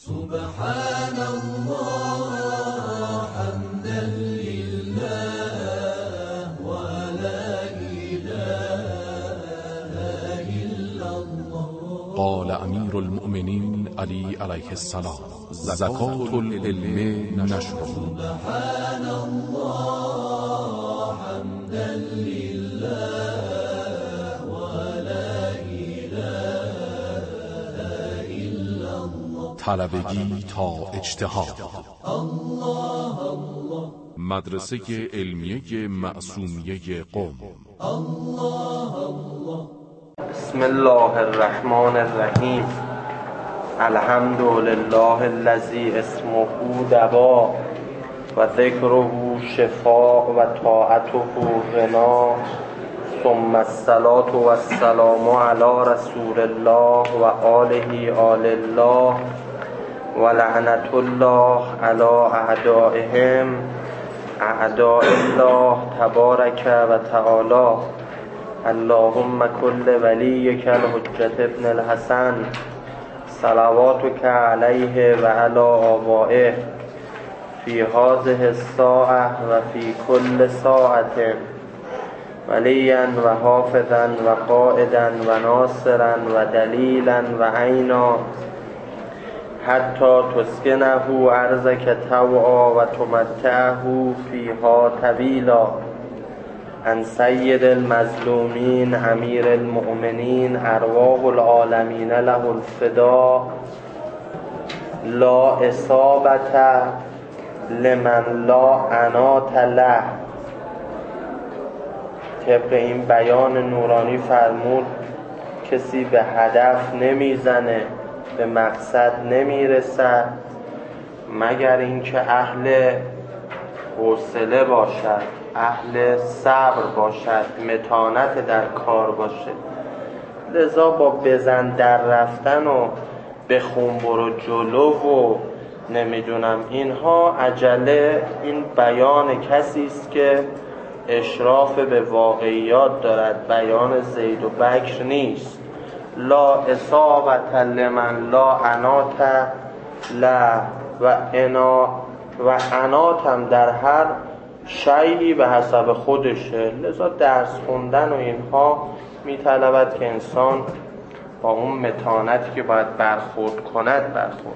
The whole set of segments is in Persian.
سبحان الله حمدا لله ولا إله إلا الله. قال امیر المؤمنین علی علیه السلام: زکات العلم نشر. سبحان الله حمدا لله ولا إله إلا الله. طلبگی تا اجتهاد. الله الله. مدرسه علمیه معصومیه قم. الله الله. بسم الله الرحمن الرحیم. الحمد لله الذی اسمه دوا و ذکره شفاء و طاعته غنا، ثم الصلاة و السلام علی رسول الله و آله آل الله و لعنت الله علی اعدائهم اعداء الله تبارک و تعالی. اللهم کل ولیک الحجة ابن الحسن صلواتک علیه و علی آبائه فی هذه الساعة و فی کل ساعة ولیا و حافظا و قائدا و ناصرا و دلیلا و عینا حتی تسکنه ارضک طوعا و تمتعه فیها طویلا. عن سید المظلومین امیر المؤمنین ارواح العالمین له الفدا. لا اصابت لمن لا عنات له. طبق این بیان نورانی فرمود کسی به هدف نمیزنه، به مقصد نمیرسد مگر اینکه اهل حوصله باشد، اهل صبر باشد، متانت در کار باشه. لذا با بزن در رفتن و بخون برو جلو و نمیدونم اینها عجله، این بیان کسی است که اشراف به واقعیات دارد، بیان زید و بکر نیست. لا اصابت لمن لا عنات له. و عنات هم در هر شیئی به حسب خودشه. لذا درس خوندن و اینها میطلبد که انسان با اون متانتی که باید برخورد کند برخورد.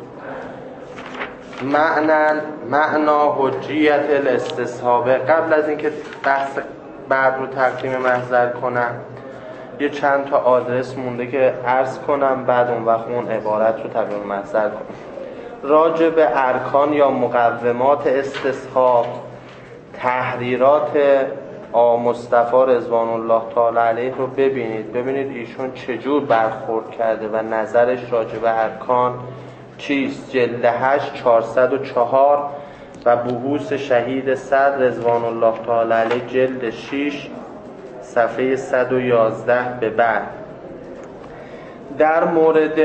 معنا حجیت الاستصحابه. قبل از اینکه بحث بعد رو تقدیم محضر کنم یه چند تا آدرس مونده که عرض کنم، بعد اون وقت اون عبارت رو تقدیم محضر کنم. راجع به ارکان یا مقومات استصحاب، تحریرات آقا مصطفی رضوان الله تعالی علیه رو ببینید ایشون چجور برخورد کرده و نظرش راجع به ارکان چیست. جلد 8 404 و بحوث شهید صدر رضوان الله تعالی علیه جلد 6 صفحه 111 به بعد. در مورد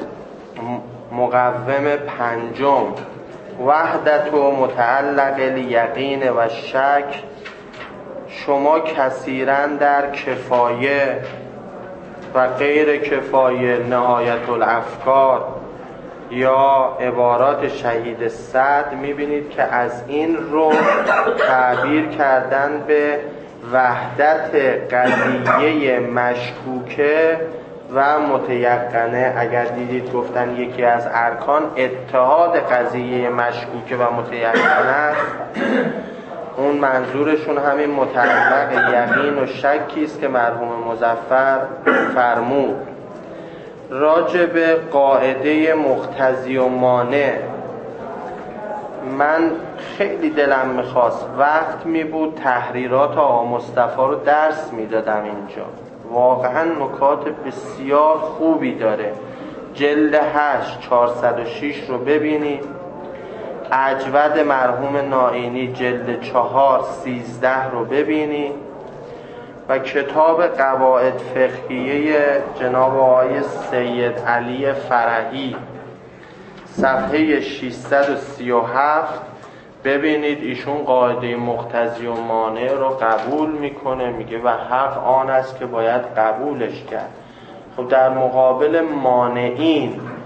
مقوم پنجم، وحدت و متعلق الیقین و شک، شما کثیراً در کفایه و غیر کفایه، نهایت الافکار یا عبارات شهید صدر میبینید که از این رو تعبیر کردن به وحدت قضیه مشکوکه و متیقنه. اگر دیدید گفتن یکی از ارکان اتحاد قضیه مشکوکه و متیقنه است، اون منظورشون همین متعلق یقین و شکی است که مرحوم مظفر فرمود. راجع به قاعده مقتضی و مانع، من خیلی دلم میخواست وقت میبود تحریرات آقا مصطفی رو درس میدادم اینجا. واقعا نکات بسیار خوبی داره. جلد 8 406 رو ببینید. اجود مرحوم نائینی جلد 4 13 رو ببینید و کتاب قواعد فقهیه جناب آقای سید علی فرحی صفحه 637 ببینید. ایشون قاعده مقتضی و مانع رو قبول میکنه، میگه و حق آن است که باید قبولش کرد. خب در مقابل مانعین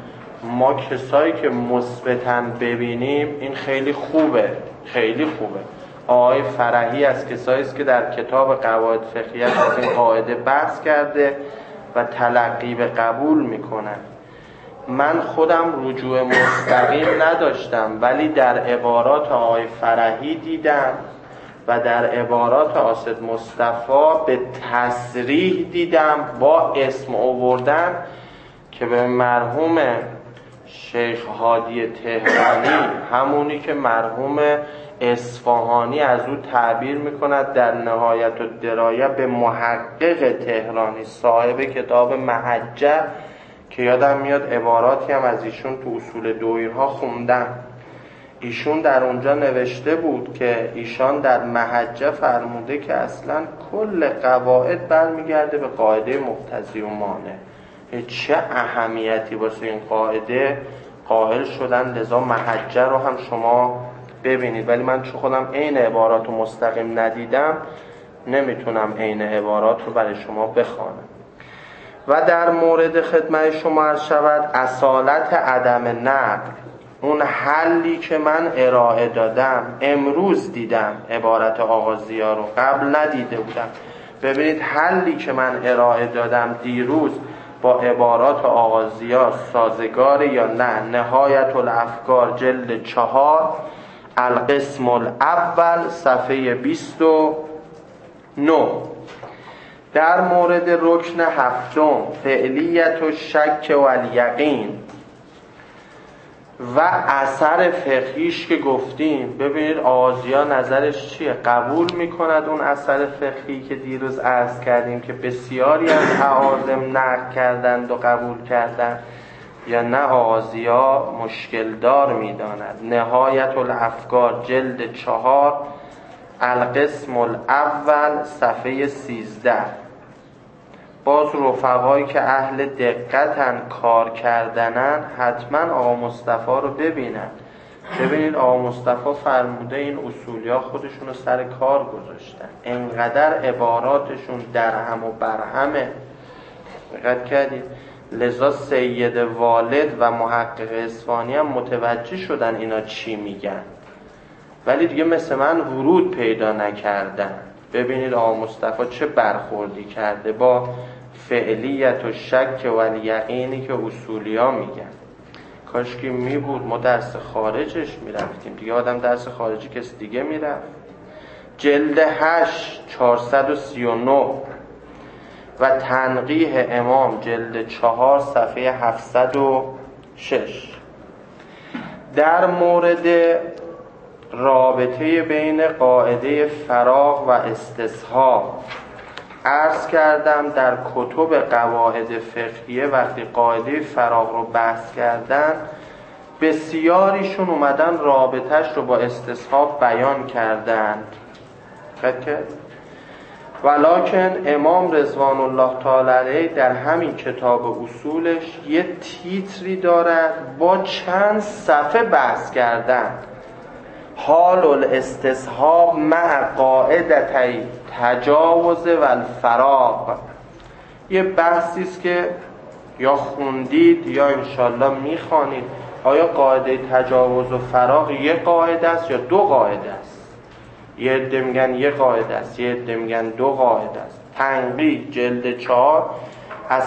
ما کسایی که مثبتن ببینیم این خیلی خوبه، خیلی خوبه. آقای فرحی از کسایی است که در کتاب قواعد فقهیه از این قاعده بحث کرده و تلقی به قبول میکنن. من خودم رجوع مستقیم نداشتم، ولی در عبارات آقای فرحی دیدم و در عبارات آسد مصطفی به تصریح دیدم با اسم آوردن که به مرحوم شیخ هادی تهرانی، همونی که مرحوم اصفهانی از او تعبیر میکند در نهایت الدرایه به محقق تهرانی صاحب کتاب محجه، که یادم میاد عباراتی هم از ایشون تو اصول دویرها خوندم. ایشون در اونجا نوشته بود که ایشان در محجه فرموده که اصلا کل قواعد برمیگرده به قاعده مقتضی و مانع. چه اهمیتی واسه این قاعده قائل شدن، لذا محجه رو هم شما ببینید. ولی من چون خودم عین عبارات رو مستقیم ندیدم نمیتونم عین عبارات رو برای شما بخوانم. و در مورد خدمت شما عرض شود اصالت عدم نقل، اون حلی که من ارائه دادم امروز دیدم، عبارت آغازی‌ها رو قبل ندیده بودم. ببینید حلی که من ارائه دادم دیروز با عبارات آغازی‌ها سازگار یا نه. نهایت الافکار جلد 4 القسم الاول صفحه 29. در مورد رکن هفتم فعلیت و شک و الیقین و اثر فقهیش که گفتیم، ببینید آغازی‌ها نظرش چیه؟ قبول میکند اون اثر فقهی که دیروز عرض کردیم که بسیاری از اعاظم نقل کردند و قبول کردند، یا نه آغازی‌ها مشکل دار میداند. نهایت الافکار جلد 4 القسم الاول صفحه 13. باز رفقایی که اهل دقتن کار کردنن حتما آقا مصطفی رو ببینن. ببینید آقا مصطفی فرموده این اصولیا خودشون رو سر کار گذاشتن، انقدر عباراتشون درهم و برهمه. دقت کردید؟ لذا سید والد و محقق اصفهانی هم متوجه شدن اینا چی میگن، ولی دیگه مثل من ورود پیدا نکردن. ببینید آقا مصطفی چه برخوردی کرده با فعلیت و شک و الیقینی که اصولی ها میگن. کاش که می بود ما درس خارجش میرفتیم دیگه، آدم درس خارجی کس دیگه میرفت. جلد 8 439 و تنقیح امام جلد 4 صفحه 706. در مورد رابطه بین قاعده فراغ و استصحاب عرض کردم در کتب قواعد فقهیه وقتی قاعده فراغ رو بحث کردن بسیاریشون اومدن رابطهش رو با استصحاب بیان کردند. ولکن امام رضوان الله تعالی علیه در همین کتاب اصولش یه تیتری دارد با چند صفحه بحث کردن، حال الاستصحاب مع قاعدتی تجاوز و الفراغ. یه بحثی است که یا خوندید یا انشالله میخوانید. آیا قاعده تجاوز و فراغ یه قاعده است یا دو قاعده است؟ یه عده میگن یه قاعده است، یه عده میگن دو قاعده است. تنقیح جلد 4 از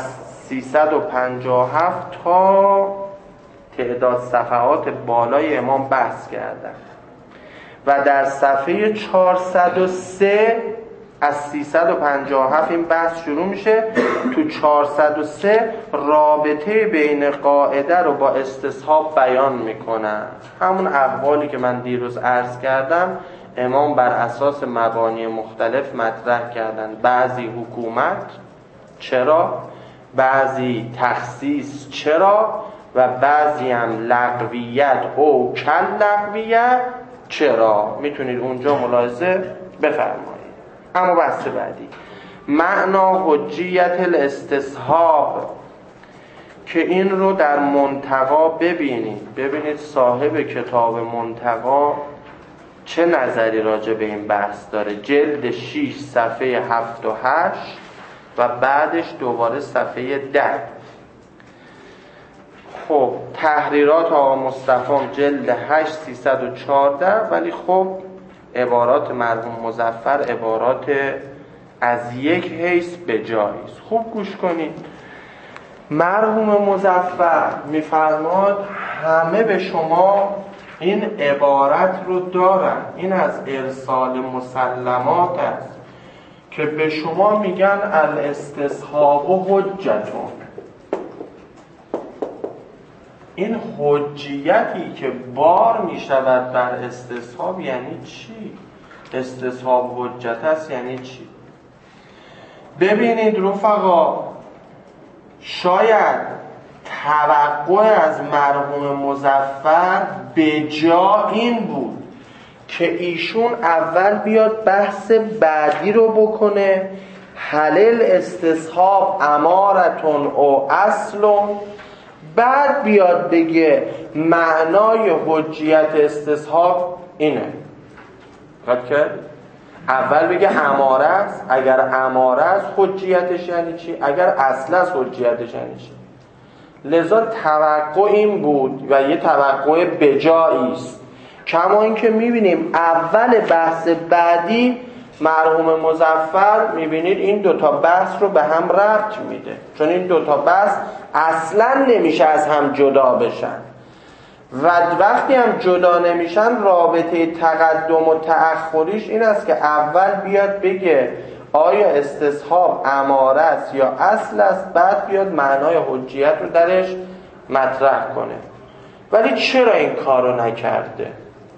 357 تا تعداد صفحات بالای امام بحث کردن و در صفحه 403 از 357 این بحث شروع میشه. تو 403 رابطه بین قاعده رو با استصحاب بیان میکنن. همون اقوالی که من دیروز عرض کردم امام بر اساس مبانی مختلف مطرح کردن. بعضی حکومت چرا، بعضی تخصیص چرا، و بعضی هم لغویت او کل لغویت چرا. میتونید اونجا ملاحظه بفرمایید. اما بحث بعدی معنا حجیت الاستصحاب که این رو در منتقا ببینید صاحب کتاب منتقا چه نظری راجع به این بحث داره. جلد 6 صفحه 7 و 8 و بعدش دوباره صفحه 10. خب تحریرات آقا مصطفی جلد 8 314، ولی خب عبارات مرحوم مظفر عبارات از یک حیث به جایی است. خوب گوش کنید. مرحوم مظفر میفرماد همه به شما این عبارت رو دارن، این از ارسال مسلمات است که به شما میگن الاستصحاب حجتون. این حجیتی که بار میشود بر استصحاب یعنی چی؟ استصحاب حجت است یعنی چی؟ ببینید رفقا، شاید توقع از مرحوم مظفر به جا این بود که ایشون اول بیاد بحث بعدی رو بکنه، حلل استصحاب امارتون او اصلون، بعد بیاد بگه معنای حجیت استصحاب اینه. که اول بگه اماره است، اگر اماره است حجیتش یعنی چی، اگر اصل است حجیتش یعنی چی. لذا توقع این بود و یه توقع بجایی است. کما اینکه میبینیم اول بحث بعدی مرحوم مظفر میبینید این دوتا بحث رو به هم ربط میده، چون این دوتا بحث اصلا نمیشه از هم جدا بشن و وقتی هم جدا نمیشن رابطه تقدم و تأخریش این است که اول بیاد بگه آیا استصحاب اماره است یا اصل است، بعد بیاد معنای حجیت رو درش مطرح کنه. ولی چرا این کارو نکرده؟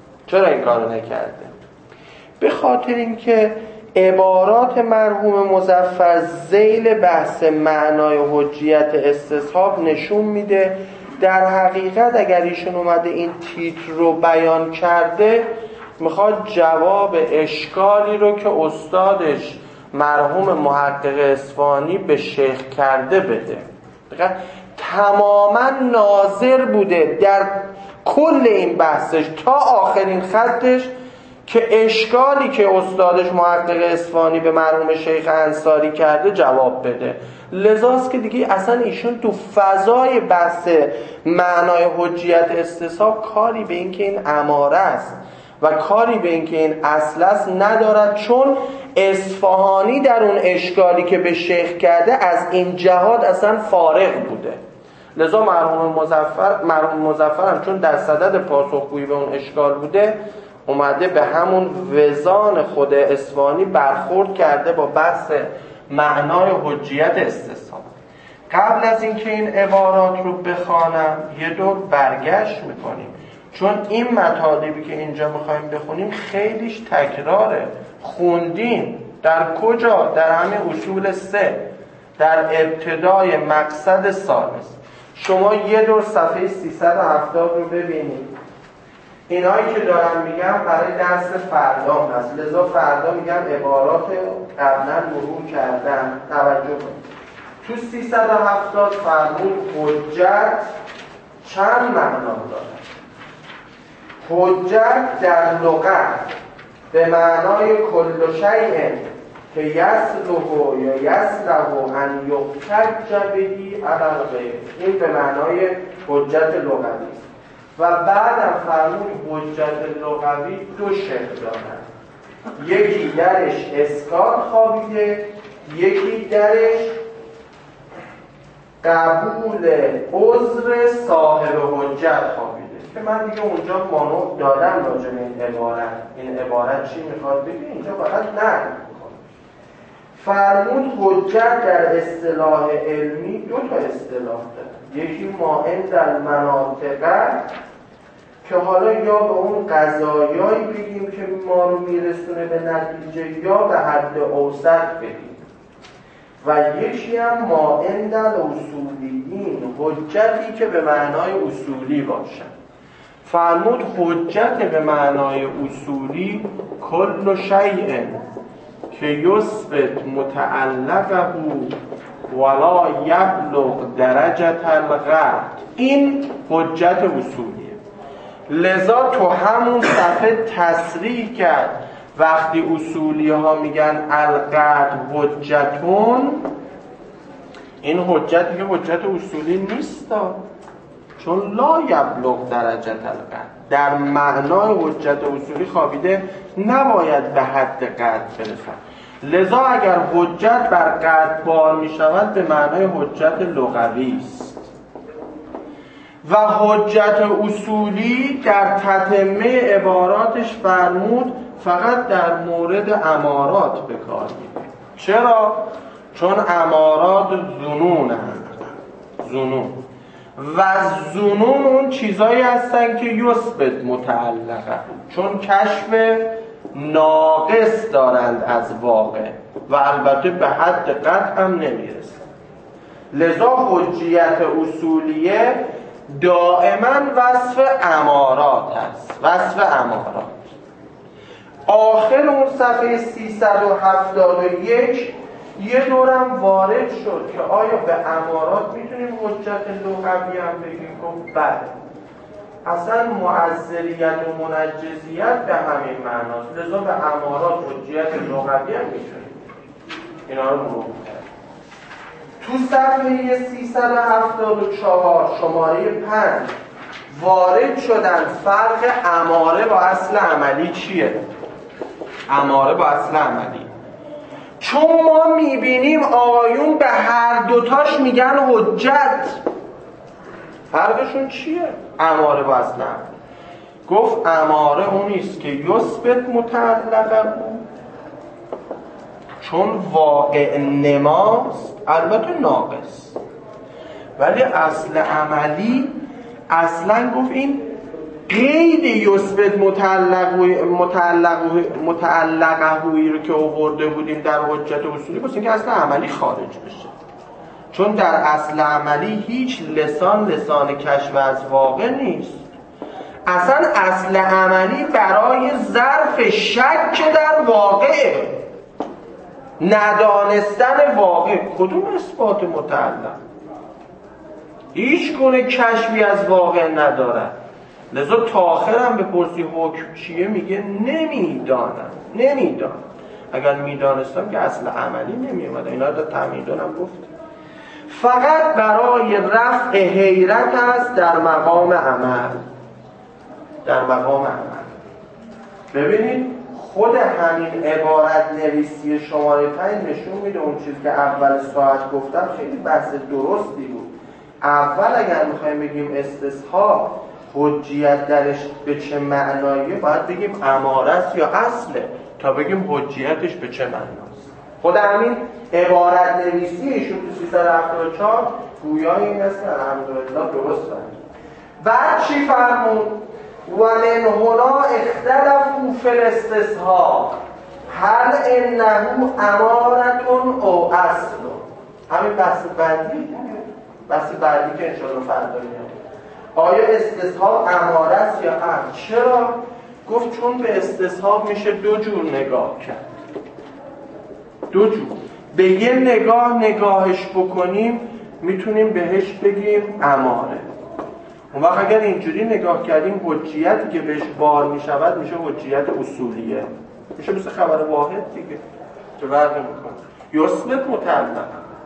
به خاطر اینکه عبارات مرحوم مظفر ذیل بحث معنای حجیت استصحاب نشون میده در حقیقت اگر ایشون اومده این تیتر رو بیان کرده میخواد جواب اشکالی رو که استادش مرحوم محقق اصفهانی به شیخ کرده بده. تماما ناظر بوده در کل این بحثش تا آخرین خطش که اشکالی که استادش محقق اصفهانی به مرحوم شیخ انصاری کرده جواب بده. لذاست که دیگه اصلا ایشون تو فضای بحث معنای حجیت استصحاب کاری به این که این اماره است و کاری به این که این اصل است ندارد، چون اصفهانی در اون اشکالی که به شیخ کرده از این جهات اصلا فارغ بوده. لذا مرحوم مظفر هم چون در صدد پاسخگویی به اون اشکال بوده اومده به همون وزان خود اصفهانی برخورد کرده با بحث معنای حجیت استصحاب. قبل از اینکه این عبارات رو بخوانم یه دور برگشت میکنیم، چون این مطالبی که اینجا میخوایم بخونیم خیلیش تکراره. خوندیم در کجا؟ در همین اصول 3 در ابتدای مقصد ثالث. شما یه دور صفحه 370 رو ببینید. اینایی که دارم میگم برای درس فردا هست، لذا فردا میگم عبارات قبلا مرور کردن، توجه کنید. تو 370 فرمود حجت چند معنا داره. حجت در لغت به معنای کل شیء که یصلح یا یصلح ان یحتج بهی علی الغیر، این به معنای حجت لغوی است. و بعدم فرمود حجت لغوی دو شکل دارد، یکی درش اسکات خوابیده، یکی درش قبول عذر صاحب حجت خوابیده که من دیگه اونجا مانو دادم راجع به این عبارت چی میخواد بگه، اینجا فقط نقل میکنه. فرمود حجت در اصطلاح علمی دو تا اصطلاح داره، یکی مائن در مناطق که حالا یا به اون قضایایی بگیم که ما رو میرسونه به نتیجه یا به حد اوسط بگیم، و یکی هم مائن در اصولیین، حجتی که به معنای اصولی باشن. فرمود حجت به معنای اصولی کل شیء که یثبت متعلقه ولا یبلغ درجه القطع، این حجت اصولیه. لذا تو همون صفحه تصریح کرد وقتی اصولی ها میگن القطع حجتون، این حجت یه حجت اصولی نیست. چون لا یبلغ درجه القطع، در معنای حجت اصولی خوابیده نباید به حد قطع برسد. لذا اگر حجت بر قطع بار می شود به معنای حجت لغوی است و حجت اصولی در تتمه عباراتش فرمود فقط در مورد امارات به کار می‌بره. چرا؟ چون امارات ظنون هستند. ظنون و ظنون اون چیزایی هستن که یثبت متعلقه، چون کشف ناقص دارند از واقع و البته به حد قطع هم نمیرسن. لذا حجیت اصولیه دائما وصف امارات هست، وصف امارات. آخر اون صفحه 371 یه دورم وارد شد که آیا به امارات میتونیم حجت لغوی هم بگیم؟ گفت بله، اصلا معذریت و منجزیت به همین معناست، لذا به امارات حجیت لغوی هم میتونیم. اینا رو مرور کرد. تو صفحه 374 شماره 5 وارد شدن فرق اماره با اصل عملی چیه؟ اماره با اصل عملی، چون ما میبینیم آقایون به هر دوتاش میگن حجت. فرقشون چیه؟ اماره با اصل عملی. گفت اماره اونیست که یثبت متعلقه، چون واقع نماست، البته ناقص، ولی اصل عملی اصلا گفت این قید یثبت متعلقه‌ای رو که آورده بودیم در حجت اصولی واسه اینکه اصل عملی خارج بشه، چون در اصل عملی هیچ لسان کشف از واقع نیست. اصلا اصل عملی برای ظرف شک در واقع، ندانستن واقع. کدوم اثبات متعلق؟ هیچ گونه کشفی از واقع ندارد. لذا تا آخر هم به پرسی حکم چیه میگه نمیدانم. اگر میدانستم که اصل عملی نمیومد. اینا رو تعمیدون هم گفت. فقط برای رفع حیرت است در مقام عمل. ببینید خود همین عبارت نویسی شماره 5 نشون میده اون چیزی که اول ساعت گفتم خیلی بحث درستی بود. اول اگر میخوایم بگیم استصحاب حجیت درش به چه معناییه باید بگیم اماره است یا اصله تا بگیم حجیتش به چه معناست. خود همین عبارت نویسی ایشون تو 374 گویای این است که الحمدلله درست بود. بعد چی فرمود؟ و من هنا اختلفوا فی الاستصحاب هل انه امارتون او اصل. همین بحث بعدی که انشاءالله فردا میاد. آیا استصحاب اماره است یا اصل؟ چرا؟ گفت چون به استصحاب میشه دو جور نگاه کرد. دو جور. به یه نگاهش بکنیم میتونیم بهش بگیم اماره. اون وقت اگر اینجوری نگاه کردیم حجیتی که بهش بار میشود میشه حجیت اصولیه، میشه مثل خبر واحد دیگه که فرق میکنه یثبت متعلق.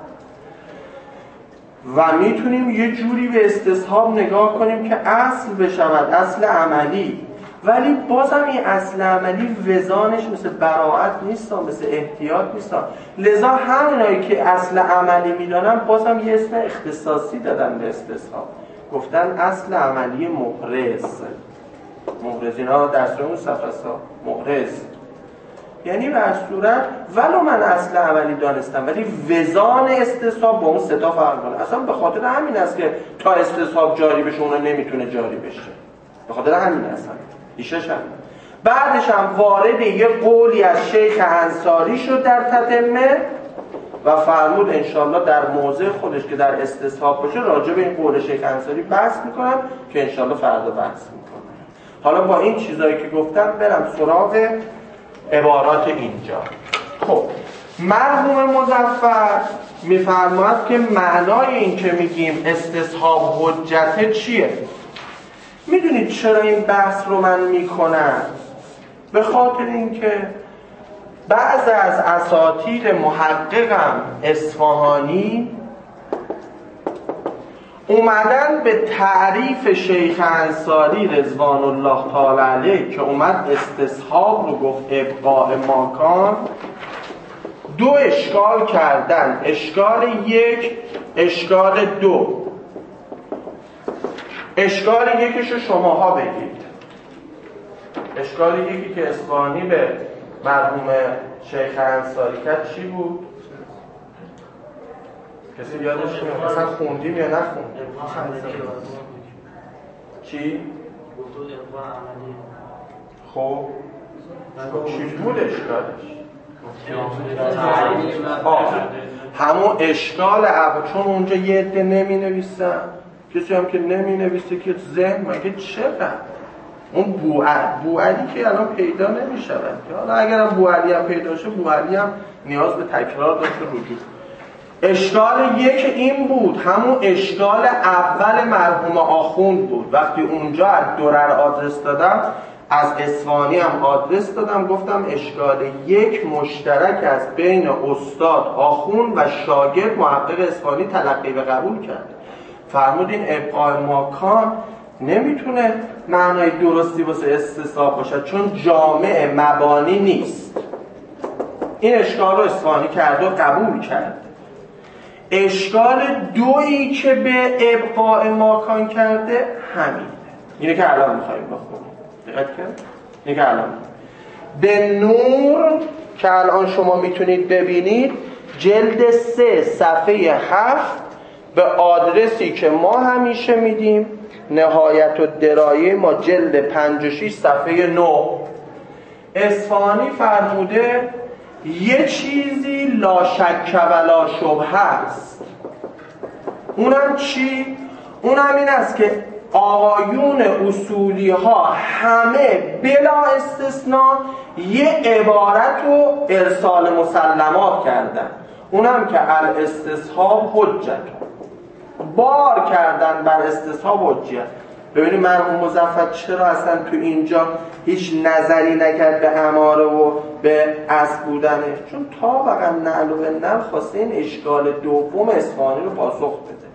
و میتونیم یه جوری به استصحاب نگاه کنیم که اصل بشود، اصل عملی، ولی بازم این اصل عملی وزانش مثل براءت نیست، مثل احتیاط نیست. لذا همونایی که اصل عملی میدانن بازم یه اسم اختصاصی دادن به استصحاب، گفتن اصل عملی محرز. اینا درس اون صفحه محرز، یعنی به هر صورت ولو من اصل عملی دانستم ولی وزان استصحاب با اون ستا فرق کنه. اصلا به خاطر همین است که تا استصحاب جاری بشه اون نمیتونه جاری بشه، به خاطر همین است. ایشش هم بعدش هم وارد یه قولی از شیخ انصاری شد در تتمه و فرمود انشالله در موضع خودش که در استصحاب باشه راجع به این قول شیخ انصاری بحث میکنم که انشالله فردا بحث میکنم. حالا با این چیزایی که گفتم برم سراغ عبارات اینجا. خب مرحوم مظفر میفرماید که معنای این که میگیم استصحاب حجت چیه؟ میدونید چرا این بحث رو من میکنم؟ به خاطر اینکه بعض از اساطیر محققم اصفهانی اومدن به تعریف شیخ انصاری رضوان الله تعالی علیه که اومد استصحاب رو گفت ابقاء ماکان، دو اشکال کردن. اشکال یک، اشکال دو. اشکال یکیشو شماها بگید. اشکال یکی که اصفهانی به مرحوم شیخ انصاری کرد چی بود؟ کسی یادش میاد؟ مثلا خوندیم یا نخوندیم؟ چی؟ خب چی بود اشکالش؟ همون اشکال اول، چون اونجا یه عده نمی نویسن، کسی هم که نمی نویسه که ذهن مگه چقدر؟ اون بوعلی که الان پیدا نمی شود، حالا اگرم بوعلی هم پیدا شه، بوعلی هم نیاز به تکرار داشته رجوع. اشکال یک این بود، همون اشکال اول مرحوم آخوند بود. وقتی اونجا از درر آدرس دادم، از اصفهانی هم آدرس دادم، گفتم اشکال یک مشترک از بین استاد آخوند و شاگرد محقق اصفهانی تلقی و قبول کرد. فرمودین ابقاء ماکان نمیتونه معنای درستی واسه استصحاب باشد، چون جامع مبانی نیست. این اشکال رو اصفهانی کرد و قبول کرد. اشکال دویی که به ابقاء ماکان کرده همینه، اینه که الان میخواییم بخونیم. دقت کرد؟ اینه که الان به نور که الان شما میتونید ببینید، جلد 3 صفحه 7 به آدرسی که ما همیشه میدیم، نهایت الدرایه ما جلد 56 صفحه 9، اصفهانی فرموده یه چیزی لا شک و لا شبهه است. اونم چی؟ اونم این است که آقایون اصولی ها همه بلا استثناء یه عبارت رو ارسال مسلمات کردن، اونم که الاستصحاب حجت، بار کردن بر استصحاب حجت. ببینید مرحوم مظفر چرا اصلا تو اینجا هیچ نظری نکرد به اماره و به اصل بودنه؟ چون تا واقعا نعل و نقل خواسته این اشکال دوم اصفهانی رو پاسخ بده.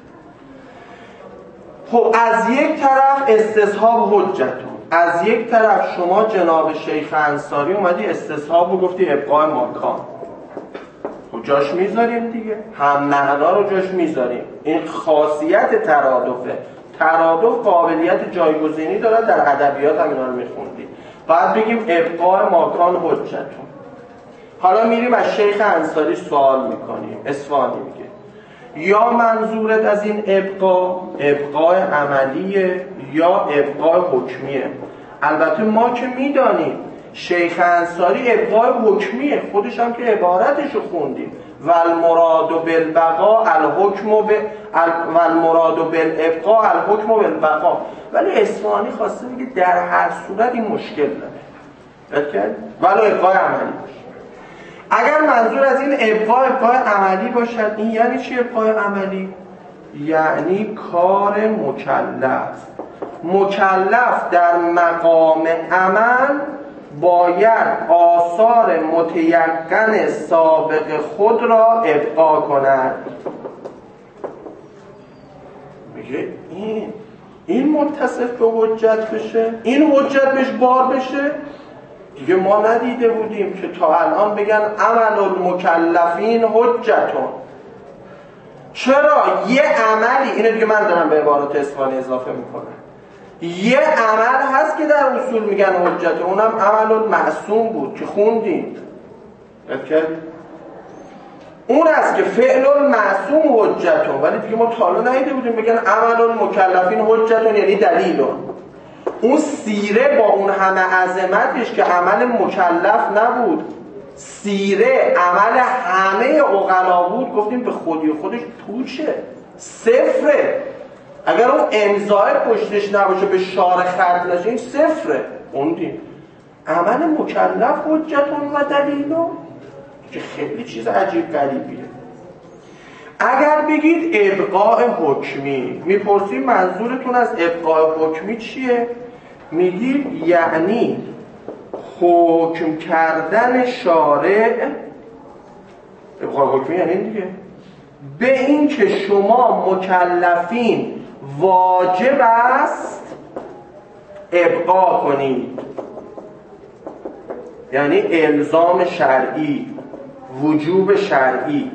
خب از یک طرف استصحاب حجتون، از یک طرف شما جناب شیخ انصاری اومدی استصحاب رو گفتی ابقاء ماکان. خب جاش میذاریم دیگه، هم معنا رو جاش میذاریم. این خاصیت ترادفه. ترادف قابلیت جایگزینی داره، در ادبیات هم اینا رو میخوندیم. بعد بگیم ابقاء ماکان حجتون. حالا میریم از شیخ انصاری سوال میکنیم. اصفهانی میگه یا منظورت از این ابقاء عملیه یا ابقاء حکمیه؟ البته ما که میدانیم شیخ انصاری ابقاء حکمیه، خودش هم که عبارتش رو خوندیم، والمراد بالبقاء الحکم والمراد بالابقاء الحکم بالبقاء. ولی اصفهانی خواسته میگه در هر صورت این مشکل داره، ولو ابقاء عملی باشه. اگر منظور از این ابقاء عملی باشد، این یعنی چی ابقاء عملی؟ یعنی کار مکلف در مقام عمل باید آثار متیقن سابق خود را ابقا کند. میگه این متصف به حجت بشه، این حجت بهش بار بشه. دیگه ما ندیده بودیم که تا الان بگن عمل المکلفین حجتون. چرا؟ یه عملی، اینو دیگه من دارم به عبارات اصفهانی اضافه میکنم، یه عمل هست که در اصول میگن حجته، اونم عمل المعصوم بود که خوندیم. اون است که فعل المعصوم حجتون. ولی دیگه ما تا حالا ندیده بودیم بگن عمل المکلفین حجتون یعنی دلیلون. اون سیره با اون همه عظمتش که عمل مکلف نبود، سیره عمل همه عقلا بود، گفتیم به خودی خودش پوچه، صفره. اگر اون امضای پشتش نباشه، به شارع خط نشه، این صفره. خوندیم عمل مکلف حجتون و دلیلون، که خیلی چیز عجیب غریبیه. اگر بگید ابقاء حکمی، میپرسیم منظورتون از ابقاء حکمی چیه؟ میگید یعنی حکم کردن شارع، ابقاء حکمی یعنی دیگه به این که شما مکلفین واجب است ابقا کنید، یعنی الزام شرعی، وجوب شرعی.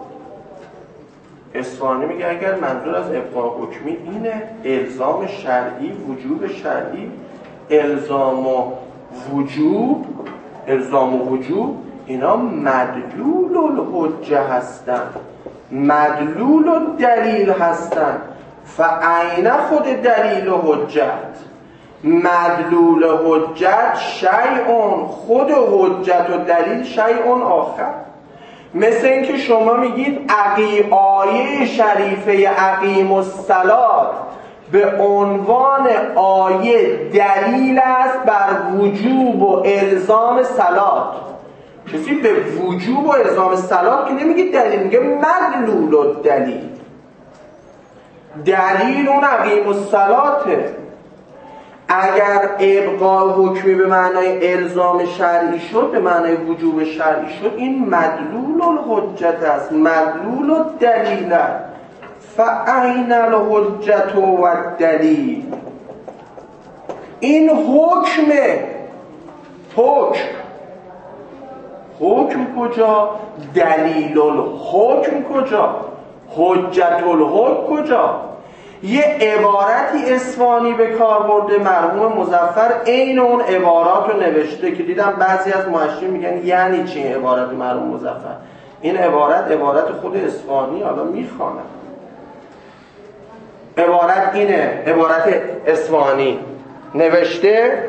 اصفهانی میگه اگر منظور از ابقا حکمی اینه، الزام شرعی، وجوب شرعی، الزام و وجوب اینا مدلول الحجه هستن، مدلول الدلیل هستن. فعین خود دلیل حجت، مدلول حجت شیء، خود حجت و دلیل شیء آخر. مثل اینکه شما میگید آیه شریفه اقیم الصلاة به عنوان آیه دلیل است بر وجوب و الزام صلات. کسی به وجوب و الزام صلات که نمیگه دلیل، میگه مدلول الدلیل. دلیل اون اقیم الصلاته. اگر ابقاء حکمی به معنای الزام شرعی شد، به معنای وجوب شرعی شد، این مدلول الحجت است، مدلول الدلیل. فأین الحجت و الدلیل. این حکمه. حکم کجا؟ دلیل الحکم کجا؟ حجت الحکم کجا؟ یه عبارتی اصفهانی به کار برده مرحوم مظفر، عین اون عبارات رو نوشته که دیدم بعضی از محشرین میگن یعنی چی عبارت مرحوم مظفر؟ این عبارت خود اصفهانی، حالا میخوانم. عبارت اینه، عبارت اصفهانی نوشته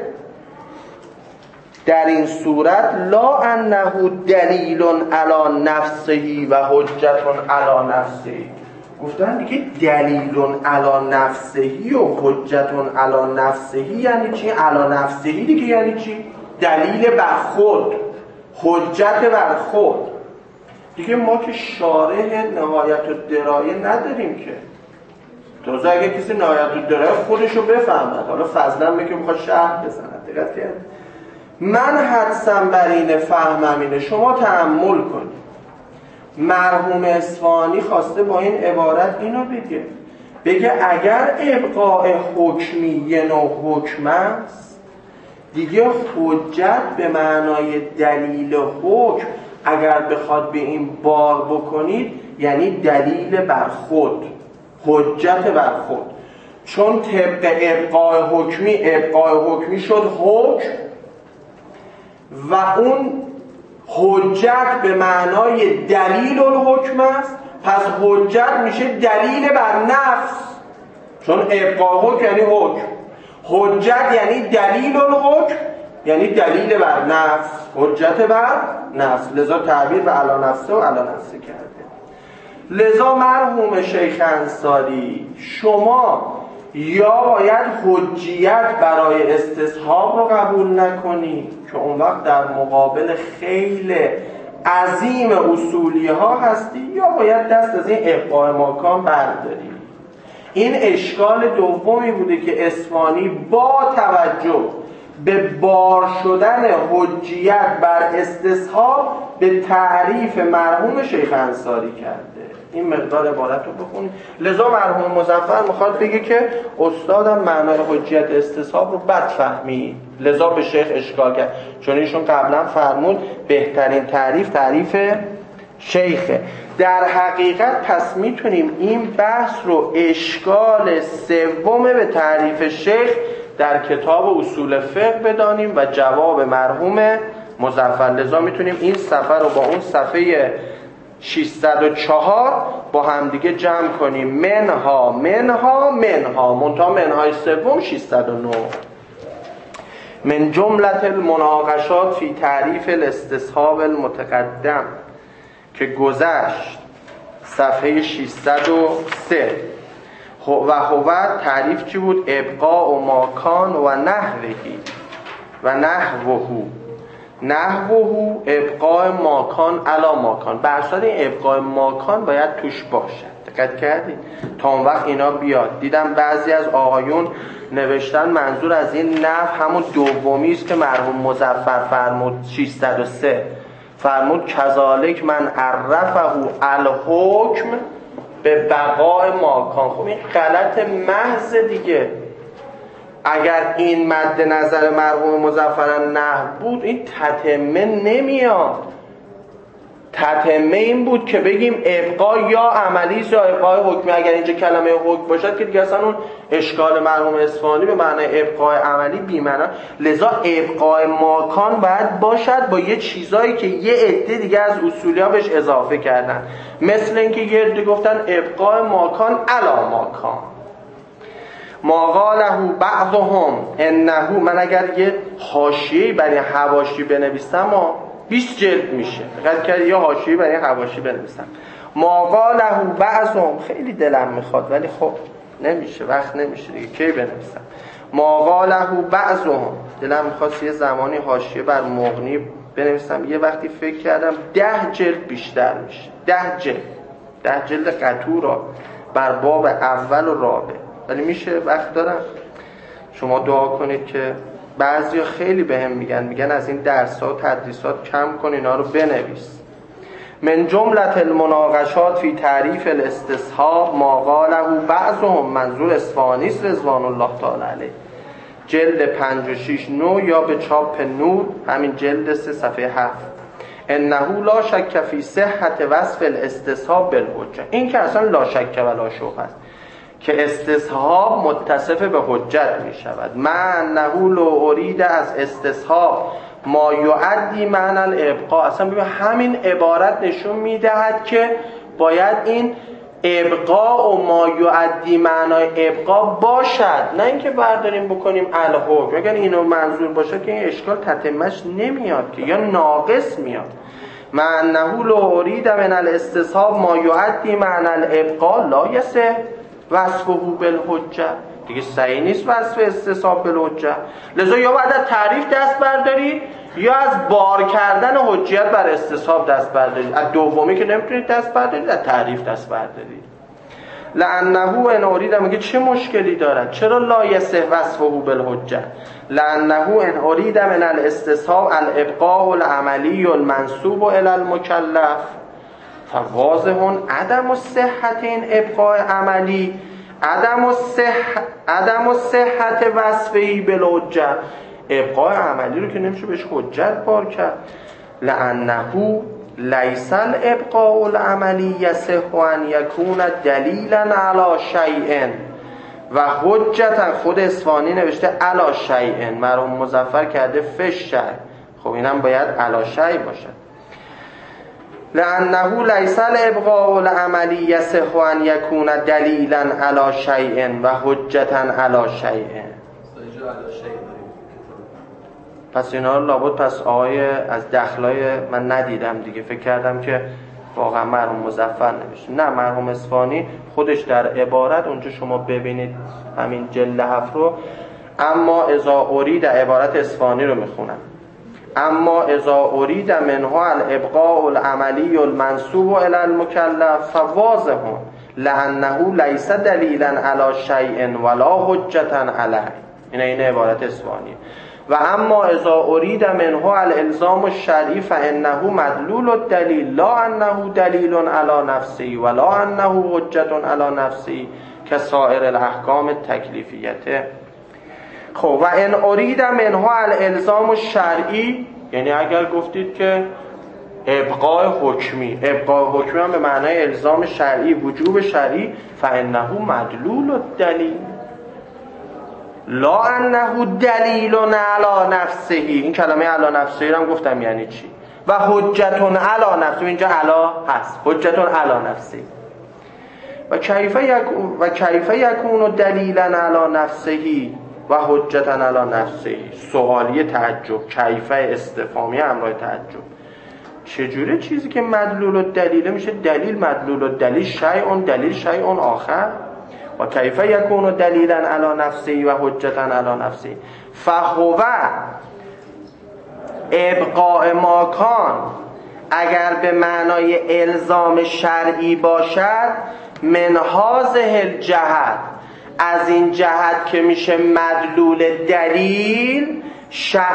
در این صورت لا انه دلیل علی نفسه و حجت علی نفسه. گفتن دیگه دلیل علی نفسه و حجت علی نفسه یعنی چی؟ علی نفسه دیگه یعنی چی؟ دلیل بر خود، حجت بر خود. دیگه ما که شارح نهایت الدرایه نداریم که. تازه اگه کسی نهایت الدرایه خودشو بفهمد، حالا فضلا میگه میخواد شرح بزند. دقت کرد؟ من حدسم بر اینه، فهمم اینه، شما تأمل کنید. مرحوم اصفهانی خواسته با این عبارت اینو بگه اگر ابقاء حکمی یه نوع حکم است، دیگه حجت به معنای دلیل حکم اگر بخواد به این بار بکنید یعنی دلیل بر خود، حجت بر خود. چون طبق ابقاء حکمی شد حکم و اون حجت به معنای دلیل الحکم است، پس حجت میشه دلیل بر نفس. چون ابقاء حکم یعنی حکم، حجت یعنی دلیل الحکم یعنی دلیل بر نفس، حجت بر نفس. لذا تعبیر به علی نفسه و علی نفسه کرده. لذا مرحوم شیخ انصاری، شما یا باید حجیت برای استصحاب رو قبول نکنی که اون وقت در مقابل خیلی عظیم اصولی ها هستی، یا باید دست از این ابقاء ماکان برداری. این اشکال دومی بوده که اصفهانی با توجه به بار شدن حجیت بر استصحاب به تعریف مرحوم شیخ انصاری کرده. این مقدار عبارت رو بخونید. لذا مرحوم مظفر میخواد بگه که استادم معنای حجیت استصحاب رو بد فهمید، لذا به شیخ اشکال کرد، چون ایشون قبلا فرمود بهترین تعریف شیخه. در حقیقت پس میتونیم این بحث رو اشکال سوم به تعریف شیخ در کتاب اصول فقه بدانیم و جواب مرحوم مظفر. لذا میتونیم این صفحه رو با اون صفحه 604 با هم دیگه جمع کنیم. منها منتها منهای سوم 609. من جملت المناقشات فی تعریف الاستصحاب المتقدم که گذشت صفحه 603. و هو تعریف چی بود؟ ابقاء و ماکان و نحوه ابقاء ماکان علی ماکان. برصد این ابقاء ماکان باید توش باشد. دقت کردید؟ تا اون وقت اینا بیاد. دیدم بعضی از آقایون نوشتن منظور از این نحو همون دومی است که مرحوم مظفر فرمود 603 فرمود کذالک من عرفه الحکم به بقای ماکان. خب این غلط محض دیگه. اگر این مد نظر مرحوم مظفرالنحو نحو بود این تتمه نمیاد. تتمه این بود که بگیم ابقا یا عملی یا ابقای حکمی. اگر اینجا کلمه حکم باشد که دیگه اصلا اون اشکال مرحوم اصفهانی به معنای ابقای عملی بی‌معنی. لذا ابقای ماکان باید باشد با یه چیزایی که یه عده دیگه از اصولی‌ها بهش اضافه کردن، مثل اینکه یه عده گفتن ابقای ماکان علی ماکان. ما قاله بعضهم انه، من اگر یه حاشیه‌ای برای حواشی بنویسم 20 جلد میشه. فقط که یه حاشیه‌ای برای حواشی بنویسم. ما قاله بعضهم، خیلی دلم میخواد ولی خب نمیشه، وقت نمیشه دیگه، کی بنویسم؟ ما قاله بعضهم، دلم میخواد یه زمانی حاشیه بر مغنی بنویسم. یه وقتی فکر کردم 10 جلد بیشتر میشه. 10 جلد قطورا بر باب اول و رابع. ولی میشه، وقت دارم. شما دعا کنید که بعضیا خیلی بهم میگن از این درس‌ها و تدریسات کم کن، اینا رو بنویس. من جملة المناقشات فی تعریف الاستصحاب ما قاله بعضهم، منظور اصفهانی است رضوان الله تعالی علیه، جلد 56 نو یا به چاپ نور، همین جلد 3 صفحه 7. انه لا شک فی صحت وصف الاستصحاب بالحجه. این که اصلا لا شک و لا شبهه است که استصحاب متصف به حجت می شود. من نهول و ارید از استصحاب ما یعدی معنی الابقاء. اصلا ببین همین عبارت نشون می دهد که باید این ابقاء و ما یعدی معنی ابقاء باشد، نه اینکه برداریم بکنیم الحکم. اگر اینو منظور باشه که این اشکال تتمش نمیاد که، یا ناقص میاد. من نهول و ارید من الاستصحاب ما یعدی معنی الابقاء لا یصح وصفه بالحجه. دیگه صحیح نیست وصف استصحاب بالحجه. لذا یا باید از تعریف دست برداری یا از بار کردن حجیت بر استصحاب دست برداری. از دومی که نمیتونید دست بردارید، از تعریف دست بردارید. لانه ان ارید، میگه چه مشکلی دارد؟ چرا لا یصح وصفه بالحجه؟ لانه ان ارید من الاستصحاب الابقاء العملی المنسوب الى المکلف فواضح عدم صحت این ابقاء عملی، عدم صحت وصفی بالحجه. ابقاء عملی رو که نمیشه بهش حجت بار کرد. لانه لیس الابقاء العملی یصح ان یکون دلیلا علی شیء و حجتا. خود اصفهانی نوشته علی شیء، مرحوم مظفر کرده فش شیء. خب اینم باید علی شیء باشه. لانه لیس الابقاء العملی یصح ان یکون دلیلا علی شیء و حجتا علی شیء. پس اینا رو لابد پس آقای از دخلای من ندیدم دیگه، فکر کردم که واقعا مرحوم مظفر نوشته. نه، مرحوم اصفهانی خودش در عبارت اونجا شما ببینید همین جلد 7 رو، اما اذا ارید، عبارت اصفهانی رو میخونم، اما اذا ارید منها الابقاء العملی المنسوب الی المکلف فواضح لانه لیس دلیلا علی شیء ولا حجتا علیه. این عبارت اصفهانی. و اما اذا ارید منها الالزام الشرعی فانه مدلول الدلیل لا انه دلیل علی نفسه ولا انه حجت علی نفسه کسائر الاحکام التکلیفیه. خب و ان ارید منها الالزام الشرعی، یعنی اگر گفتید که ابقاء حکمی، ابقاء حکمی هم به معنای الزام شرعی، وجوب شرعی، فانه مدلول الدلیل لا انه دلیل علی نفسه. این کلمه علی نفسه رو هم گفتم یعنی چی. و حجت علی نفسه، اینجا علی هست، حجت علی نفسه. و کیف یکون دلیلا علی نفسه و حجتا علی نفسه. سوالی تعجب، کیف استفهامی همراه تعجب. چجوره چیزی که مدلول الدلیل میشه دلیل مدلول الدلیل شیء دلیل شیء آخر؟ و کیف یکون دلیلا علی نفسه و حجتا علی نفسه فهو ابقاء ماکان اگر به معنای الزام شرعی باشد من هذه الجهت، از این جهت که میشه مدلول دلیل،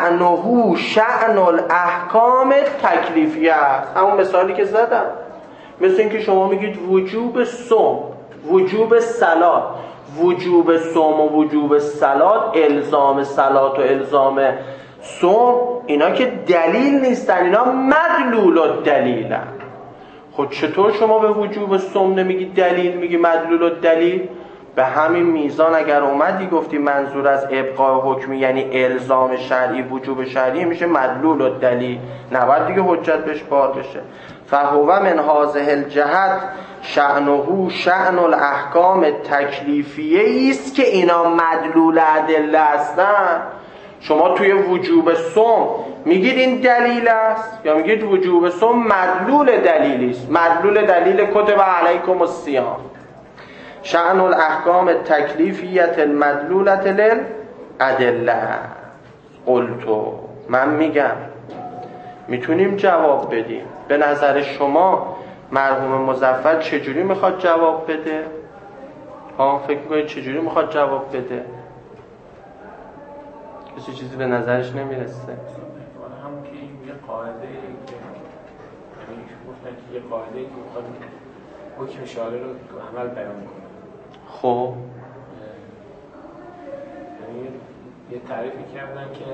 شأنه شأن الاحکام تکلیفیه است. همون مثالی که زدم، مثل اینکه شما میگید وجوب صوم، وجوب صلات، وجوب صوم و وجوب صلات، الزام صلات و الزام صوم، اینا که دلیل نیستن، اینا مدلول الدلیلن. خود چطور شما به وجوب صوم نمیگی دلیل، میگی مدلول الدلیل؟ به همین میزان اگر اومدی گفتی منظور از ابقاء حکمی یعنی الزام شرعی، وجوب شرعی، میشه مدلول الدلیل، نباید دیگه حجت بهش بار بشه. فهو من هذه الجهت شأنه شأن الاحکام تکلیفیه است که اینا مدلول ادله هستن. شما توی وجوب صوم میگید این دلیل است یا میگید وجوب صوم مدلول دلیلی است؟ مدلول دلیل کتب علیکم الصیام. شأن الاحکام تکلیفیت المدلولت للادله. قلتو، من میگم میتونیم جواب بدیم. به نظر شما مرحوم مظفر چجوری میخواد جواب بده؟ فکر میکنید چجوری میخواد جواب بده؟ کسی چیزی به نظرش نمیرسه؟ همون که این یه قاعده که یعنی گفتن که یه قاعده که میخواد حکم شارع رو تو عمل بیان کنه. خب یعنی یه تعریفی کردن که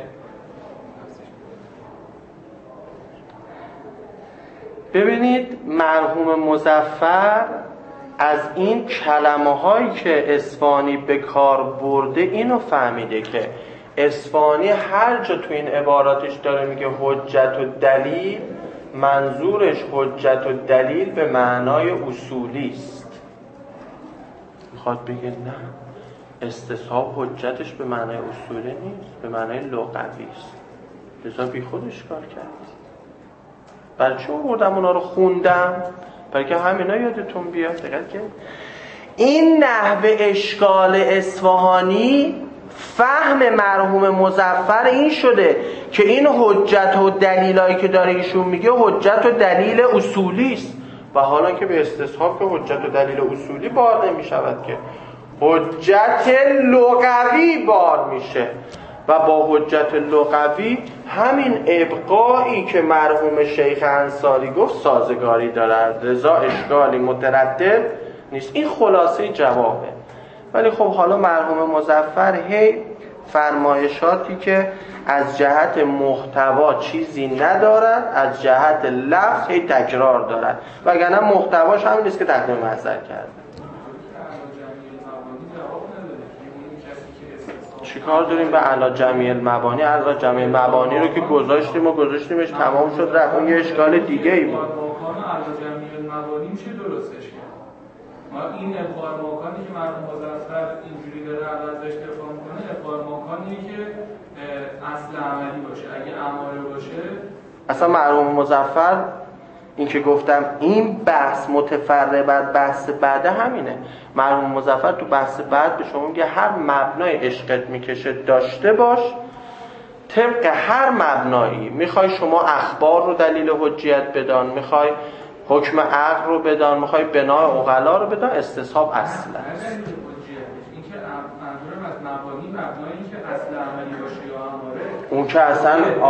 ببینید مرحوم مظفر از این کلمه هایی که اصفهانی به کار برده اینو فهمیده که اصفهانی هر جا تو این عباراتش داره میگه حجت و دلیل، منظورش حجت و دلیل به معنای اصولی است. میخواد بگه نه، استصحاب حجتش به معنای اصولی نیست، به معنای لغوی است. لذا بی خودش کار کرد. برای چه آوردم اونا رو خوندم؟ برای که همینا یادتون بیاد. دقت کنید این نحوه اشکال اصفهانی فهم مرحوم مظفر این شده که این حجت و دلیلایی که داره ایشون میگه حجت و دلیل اصولی است، و حالا که به استصحاب که حجت و دلیل اصولی بار نمیشود که حجت لغوی بار میشه، و با حجت لغوی همین ابقایی که مرحوم شیخ انصاری گفت سازگاری دارد، رضا اشکالی متردد نیست. این خلاصه جوابه. ولی خب حالا مرحوم مظفر هی فرمایشاتی که از جهت محتوا چیزی ندارد، از جهت لفظ هی تکرار دارد، وگرنه محتواش همین نیست که تقدیم محضر کرده. چیکار داریم به علا جمیع المبانی؟ علا جمیع المبانی رو که گذاشتیمش تمام شد رفت. اون یه اشکال دیگه ای بود. علا جمیع المبانی میشه درستش کرد. ما این ابقاء مکانی که مرحوم مظفر اینجوری داره ازش دفاع میکنه، ابقاء مکانیه که اصل عملی باشه. اگه اماره باشه، اصلا مرحوم مظفر این که گفتم این بحث متفرع بر بحث بعده همینه. مرحوم مظفر تو بحث بعد به شما میگه هر مبنای عشقت میکشه داشته باش، طبق هر مبنایی. میخوای شما اخبار رو دلیل حجیت بدان، میخوای حکم عقل رو بدان، میخوای بنای عقلا رو بدان، استصحاب اصلا این که منظورم از مبانی مبنایی که اصل عملی باشه یا اماره، اون که اصلا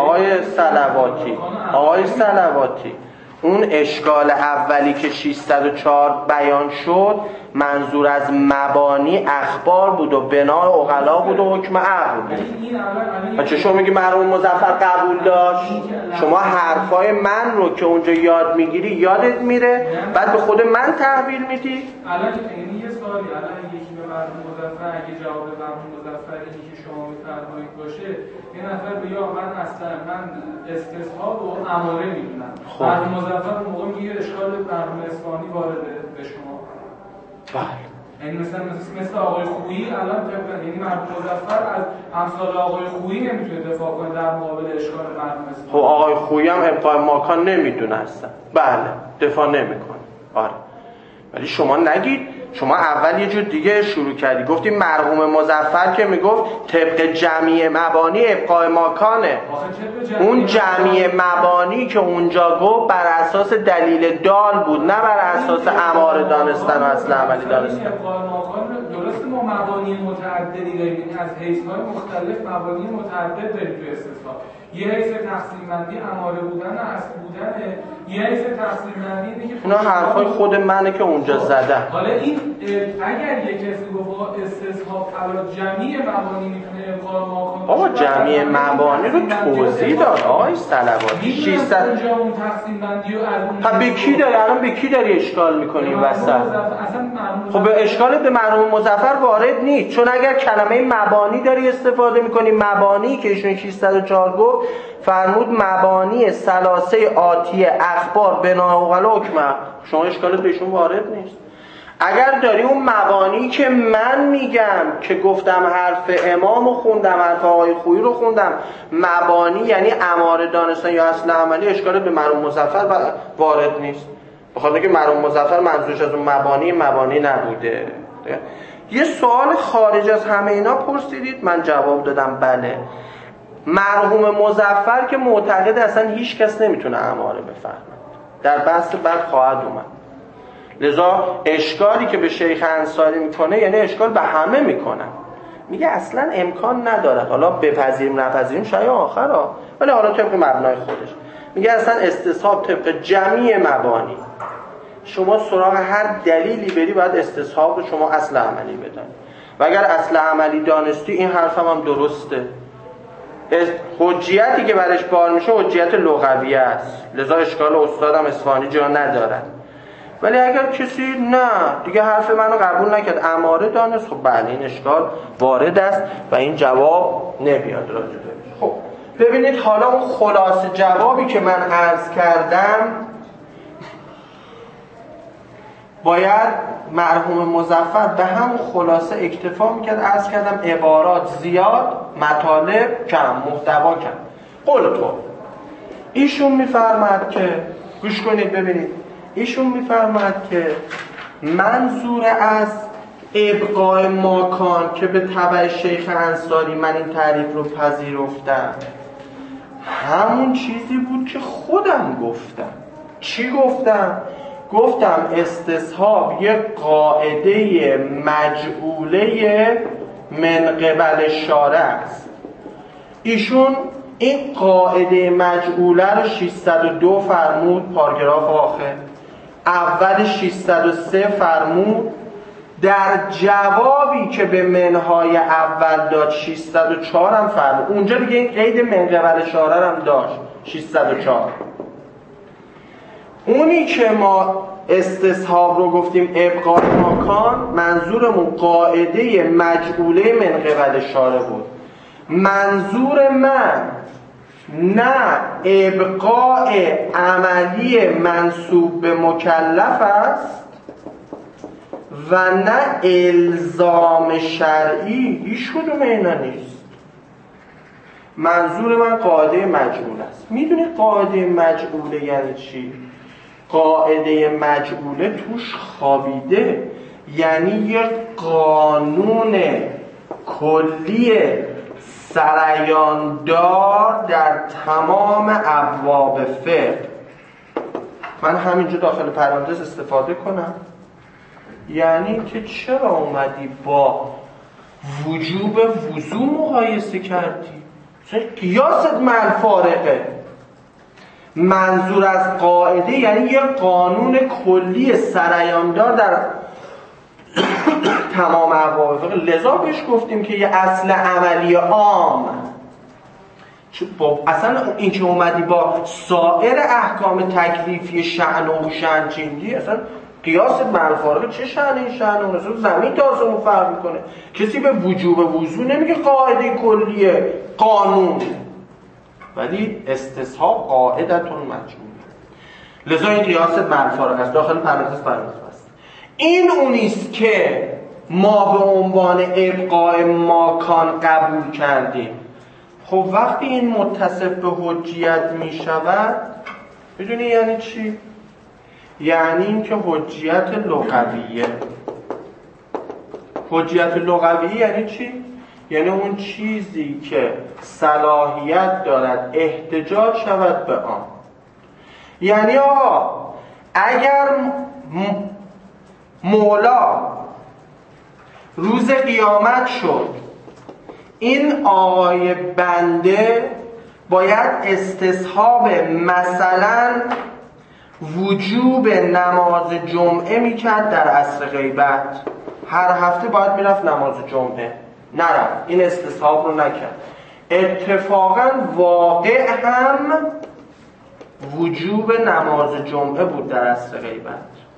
آقای صلواتی اون اشکال اولی که 604 بیان شد منظور از مبانی اخبار بود و بنای عقلا بود و حکم عقل بود. و چه شما میگی مرحوم مظفر قبول داشت؟ شما حرفای من رو که اونجا یاد میگیری یادت میره، بعد به خود من تحویل میدی؟ الان یعنی یه سوالی، الان یکی به مرحوم مظفر اگه جواب مرحوم مظفر اینی که شما میفرمایید باشه، یه نفر بگه من اصلا من استصحاب و اماره میدونم، مرحوم مظفر اون موقع میگه اشکال مرحوم اصفهانی وارده به شما. بله. یعنی مثل آقای خویی الان یعنی مرحوم مظفر از امثال آقای خویی نمیتونه دفاع کنه در مقابل اشکال مرحوم اصفهانی. خب آقای خویی هم ابقاء مکان نمیدونه هستن. بله دفاع نمیکنه. آره. ولی شما نگید، شما اول یه جور دیگه شروع کردی، گفتی مرحوم مظفر که میگفت طبق جمعی مبانی ابقاء مکانه. اون جمعی مبانی که اونجا گفت بر اساس دلیل دال بود، نه بر اساس اماره دانستن و اصل عملی دانستن. ابقاء مکان درست ما مبانی متعددی داریم، یعنی از حیث‌های مختلف مبانی متعدد داریم تو استثناء. یه حیث تقسیم بندی اماره بودن اصل بودنه، یه حیث تقسیم بندی اینه که اینا حرفای خود منه که اونجا زدم. حالا این اگر یک کسی گفت استصحاب علی جمعی مبانی میتونه ابقا ما کنه، بابا جمعی مبانی رو توضیح داد آقای صلواتی. 600 اونجا اون تقسیم بندی رو از اون خب به کی داری الان به کی داری اشکال می‌کنی این وسط؟ خب به اشکالت به مرحوم مظفر وارد نیست، چون اگر کلمه مبانی داری استفاده می‌کنی، مبانی که ایشون 604 گفت فرمود مبانی ثلاثه آتیه اخبار بنا و حکم، شما اشکالت بهشون وارد نیست. اگر داری اون مبانی که من میگم که گفتم حرف امامو خوندم، حرف آقای خویی رو خوندم، مبانی یعنی اماره دانستن یا اصل عملی، اشکالت به مرحوم مظفر وارد نیست، بخاطر که مرحوم مظفر منظورش از اون مبانی نبوده. یه سوال خارج از همه اینا پرسیدید، من جواب دادم بله. مرحوم مظفر که معتقد اصلا هیچ کس نمیتونه اماره بفهمه، در بحث بعد خواهد اومد. لذا اشکالی که به شیخ انصاری میکنه یعنی اشکال به همه میکنن، میگه اصلا امکان ندارد، حالا بپذیریم نپذیریم شاید آخر ها، ولی حالا طبق مبنای خودش میگه اصلا استصحاب طبق جمعی مبانی، شما سراغ هر دلیلی بری باید استصحاب رو شما اصل عملی بدانی، و اگر اصل عملی دانستی این حرفم هم درسته. حجیتی که برش بار میشه حجیت لغویه است، لذا اشکال استادم اصفهانی جا ندارد. ولی اگر کسی نه دیگه حرف منو قبول نکرد، اماره دانست، خب بله این اشکال وارد است و این جواب نمیاد راجع بهش. خب ببینید حالا اون خلاصه جوابی که من عرض کردم باید مرحوم مظفر به همون خلاصه اکتفا میکرد. عرض کردم عبارات زیاد، مطالب کم، محتوا کم. قول تو ایشون میفرماد که گوش کنید ببینید، ایشون میفرماد که منظور از ابقاء ماکان که به تبع شیخ انصاری من این تعریف رو پذیرفتم همون چیزی بود که خودم گفتم. چی گفتم؟ گفتم استصحاب یک قاعده مجعوله من قبل شارع است. ایشون این قاعده مجعوله رو 602 فرمود پاراگراف آخر، اول 603 فرمود، در جوابی که به منهای اول داد 604 هم فرمود. اونجا دیگه این قید من قبل شارع هم داشت 604. اونی که ما استصحاب رو گفتیم ابقاء ماکان، منظورمون قاعده مجعوله من قبل شارع بود. منظور من نه ابقاء عملی منسوب به مکلف است و نه الزام شرعی، هیچ کدوم اینا نیست. منظور من قاعده مجعول است. میدونی قاعده مجعوله یعنی چی؟ قاعده مجعوله توش خوابیده، یعنی یک قانون کلی سریاندار در تمام ابواب فقه. من همینجا داخل پرانتز استفاده کنم، یعنی که چرا اومدی با وجوب وضو مقایسه کردی؟ چرا قیاست مع الفارقه؟ منظور از قاعده یعنی یک قانون کلی سریاندار در تمام ابواب فقه. لذا بهش گفتیم که یه اصل عملی عام. اصلا این که اومدی با سایر احکام تکلیفی شأن و شأن چیندی، اصلا قیاس مع الفارقه چه شأن این شأن اون؟ اصلا زمین تا آسمون فرق میکنه. کسی به وجوب وضو نمیگه قاعده کلیه قانون، ولی استصحاب قاعدتون مجموعه. لذا این قیاس مع الفارقه است. داخل پرانتز است. این اونیست که ما به عنوان ابقاء ماکان قبول کردیم. خب وقتی این متصف به حجیت می شود، میدونی یعنی چی؟ یعنی این که حجیت لغویه. حجیت لغویه یعنی چی؟ یعنی اون چیزی که صلاحیت دارد احتجاج شود به آن. یعنی آقا اگر مولا روز قیامت شد، این آقای بنده باید استصحاب مثلا وجوب نماز جمعه میکرد در عصر غیبت، هر هفته باید میرفت نماز جمعه، نرفت، این استصحاب رو نکرد. اتفاقا واقع هم وجوب نماز جمعه بود در عصر غیبت.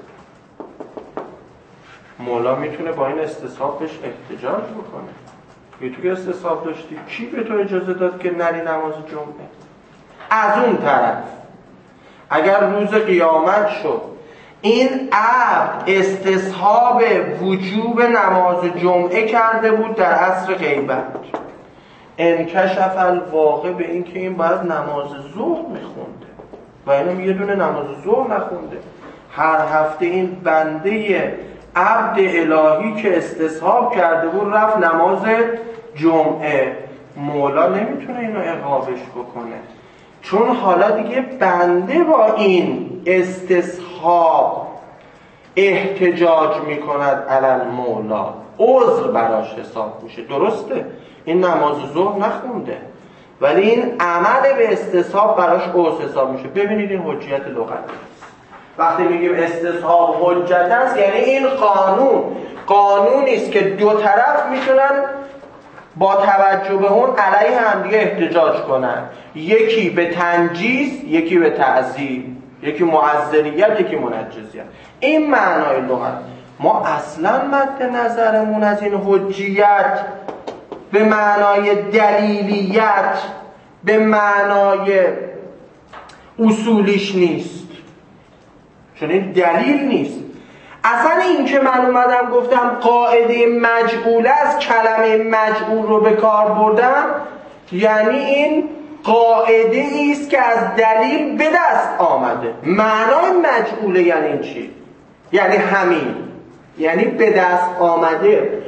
مولا میتونه با این استصحاب بهش احتجاج بکنه. تو که استصحاب داشتی، کی به تو اجازه داد که نری نماز جمعه؟ از اون طرف اگر روز قیامت شد این عبد استصحاب وجوب نماز جمعه کرده بود در عصر غیبت، انکشف الواقع به این که این باید نماز ظهر میخونده و اینم یه دونه نماز ظهر نخونده. هر هفته این بنده عبد الهی که استصحاب کرده بود رفت نماز جمعه. مولا نمیتونه اینو عقابش بکنه، چون حالا دیگه بنده با این استصحاب احتجاج میکند علی مولا، عذر براش حساب میشه. درسته این نماز ظهر نخونده ولی این عمل به استصحاب براش عذر حساب میشه. ببینید این حجیت لغوی. وقتی میگیم استصحاب حجت است یعنی این قانونی است که دو طرف میتونن با توجه به اون علیه هم دیگه احتجاج کنن، یکی به تنجیز، یکی به تعزیر، یکی معزریت، یکی منجزیت. این معنای لغت. ما اصلا مد نظرمون از این حجیت به معنای دلیلیت، به معنای اصولیش نیست، چون این دلیل نیست. اصلا این که من اومدم گفتم قاعده مجعول است، کلمه مجعول رو به کار بردم، یعنی این قاعده است که از دلیل به دست آمده. معنای مجعوله یعنی این چی؟ یعنی همین، یعنی به دست آمده.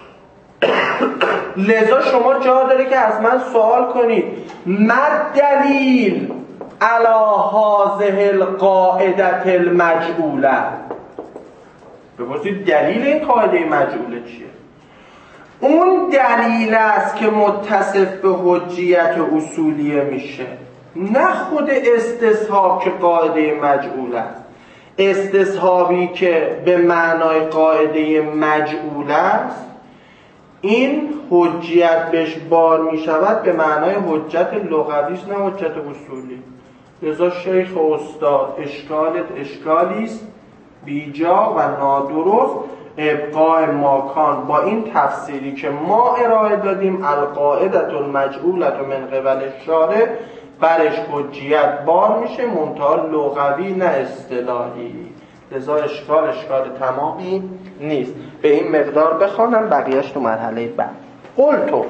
لذا شما جا داره که از من سوال کنید ما دلیل علی هذه القاعده المجعوله؟ بپرسید دلیل این قاعده مجعوله چیه؟ اون دلیل است که متصف به حجیت اصولیه میشه، نه خود استصحاب که قاعده مجعول است. استصحابی که به معنای قاعده مجعول است این حجیت بهش بار میشود به معنای حجت لغوی است، نه حجت اصولی. لذا شیخ و استاد اشکالت اشکالی است بیجا و نادرست. ابقاء ماکان با این تفسیری که ما ارائه دادیم القاعده المجعوله من قبل الشارع برش حجیت بار میشه، منتها لغوی نه اصطلاحی. لذا اشکال تمامی نیست. به این مقدار بخوانم، بقیهش تو مرحله بعد. قلتو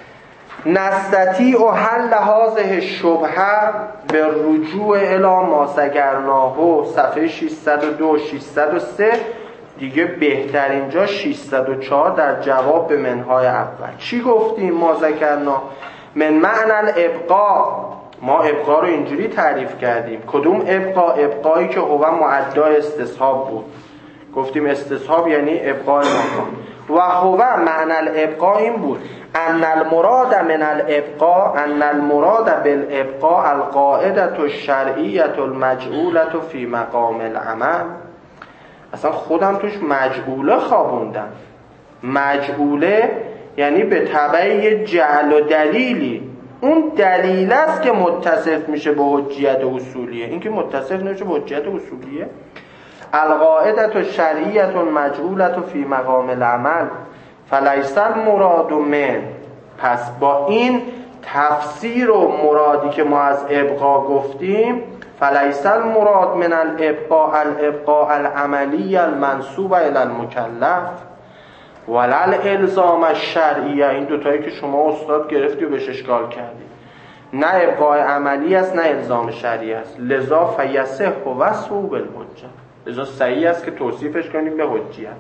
نستطیع حل هذه الشبهه به رجوع الی ما ذکرناه. صفحه 602 603 دیگه بهترین جا 604 در جواب به منهای اول. چی گفتیم؟ ما ذکرنا من معنی الابقاء. ما ابقا رو اینجوری تعریف کردیم. کدوم ابقا؟ ابقایی که هو معدای استصحاب بود. گفتیم استصحاب یعنی ابقای ماکان. و هو معنی الابقا این بود ان المراد من الابقاء ان المراد بالابقاء القاعده الشرعیه المجعوله فی مقام العمل. اصلا خودم توش مجعوله خوابوندم. مجعوله یعنی به تبع جعل و دلیلی. اون دلیل است که متصف میشه به حجیت اصولیه. این که متصف نمیشه به حجیت اصولیه. القاعده الشرعیه المجعوله فی مقام العمل فلیس المراد من. پس با این تفسیر و مرادی که ما از ابقا گفتیم، فلیس المراد من الابقاء العملی المنسوب الی المکلف ولا الالزام الشرعی. این دوتایی که شما استاد گرفتی و بهش اشکال کردی، نه ابقاء عملی است نه الزام شرعی است. لذا فیصح وصفه بالحجه. لذا صحیح است که توصیفش کنیم به حجیت.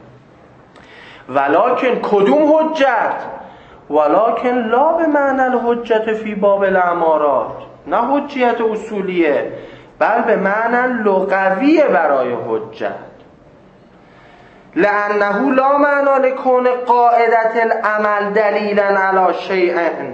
ولکن کدوم حجت؟ ولکن لا به معنی الحجت فی باب الامارات. نه حجیت اصولیه بل به معنی لغویه برای حجت. لانه لا معنی لکون قاعدت العمل دلیلا علی شیء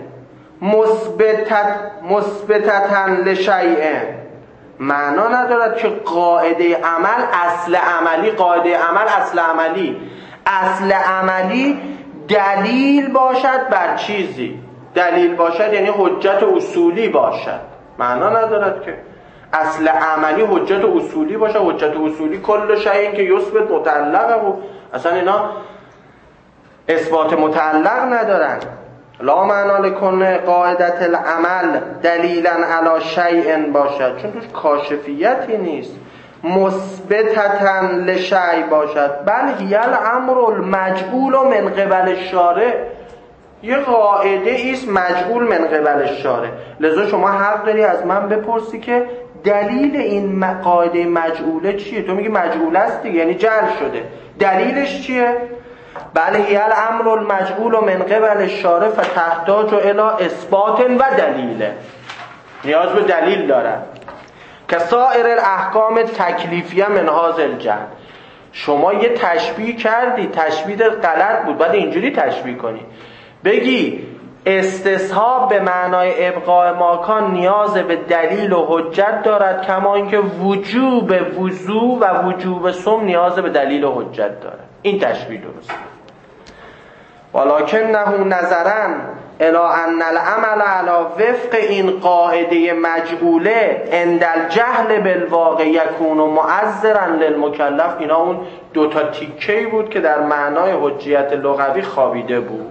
مثبتتا لشیء. معنا ندارد که قاعده عمل اصل عملی، قاعده عمل اصل عملی دلیل باشد بر چیزی. دلیل باشد یعنی حجت اصولی باشد. معنا ندارد که اصل عملی حجت اصولی باشه. حجت اصولی کل شیء که یثبت متعلقه و اصلا اینا اثبات متعلق ندارن. لا معنی لکن قاعدت العمل دلیلا علی شیء باشد، چون توش کاشفیتی نیست. مثبتتا لشیء باشد، بل هی الامر المجعول من قبل الشارع. یه قاعده ایست مجعول من قبل الشارع. لذا شما حق داری از من بپرسی که دلیل این قاعده مجعوله چیه؟ تو میگی مجعول است دیگه، یعنی جعل شده. دلیلش چیه؟ بله هی الامر المجعول من قبل الشارع فتحتاج الی اثبات و دلیل. نیاز به دلیل دارن که سایر الاحکام تکلیفیه من هذا الجهت. شما یه تشبیه کردی، تشبیه غلط بود، باید اینجوری تشبیه کنی، بگی استصحاب به معنای ابقاء ماکان نیاز به دلیل و حجت دارد، کما اینکه وجوب وضو و وجوب صوم نیاز به دلیل و حجت دارد. این تشبیه درسته. ولکنه نظرا الی ان العمل علی وفق این قاعده مجعوله عند الجهل بالواقع یکون معذرا للمکلف. اینا اون دوتا تیکه‌ای بود که در معنای حجیت لغوی خوابیده بود.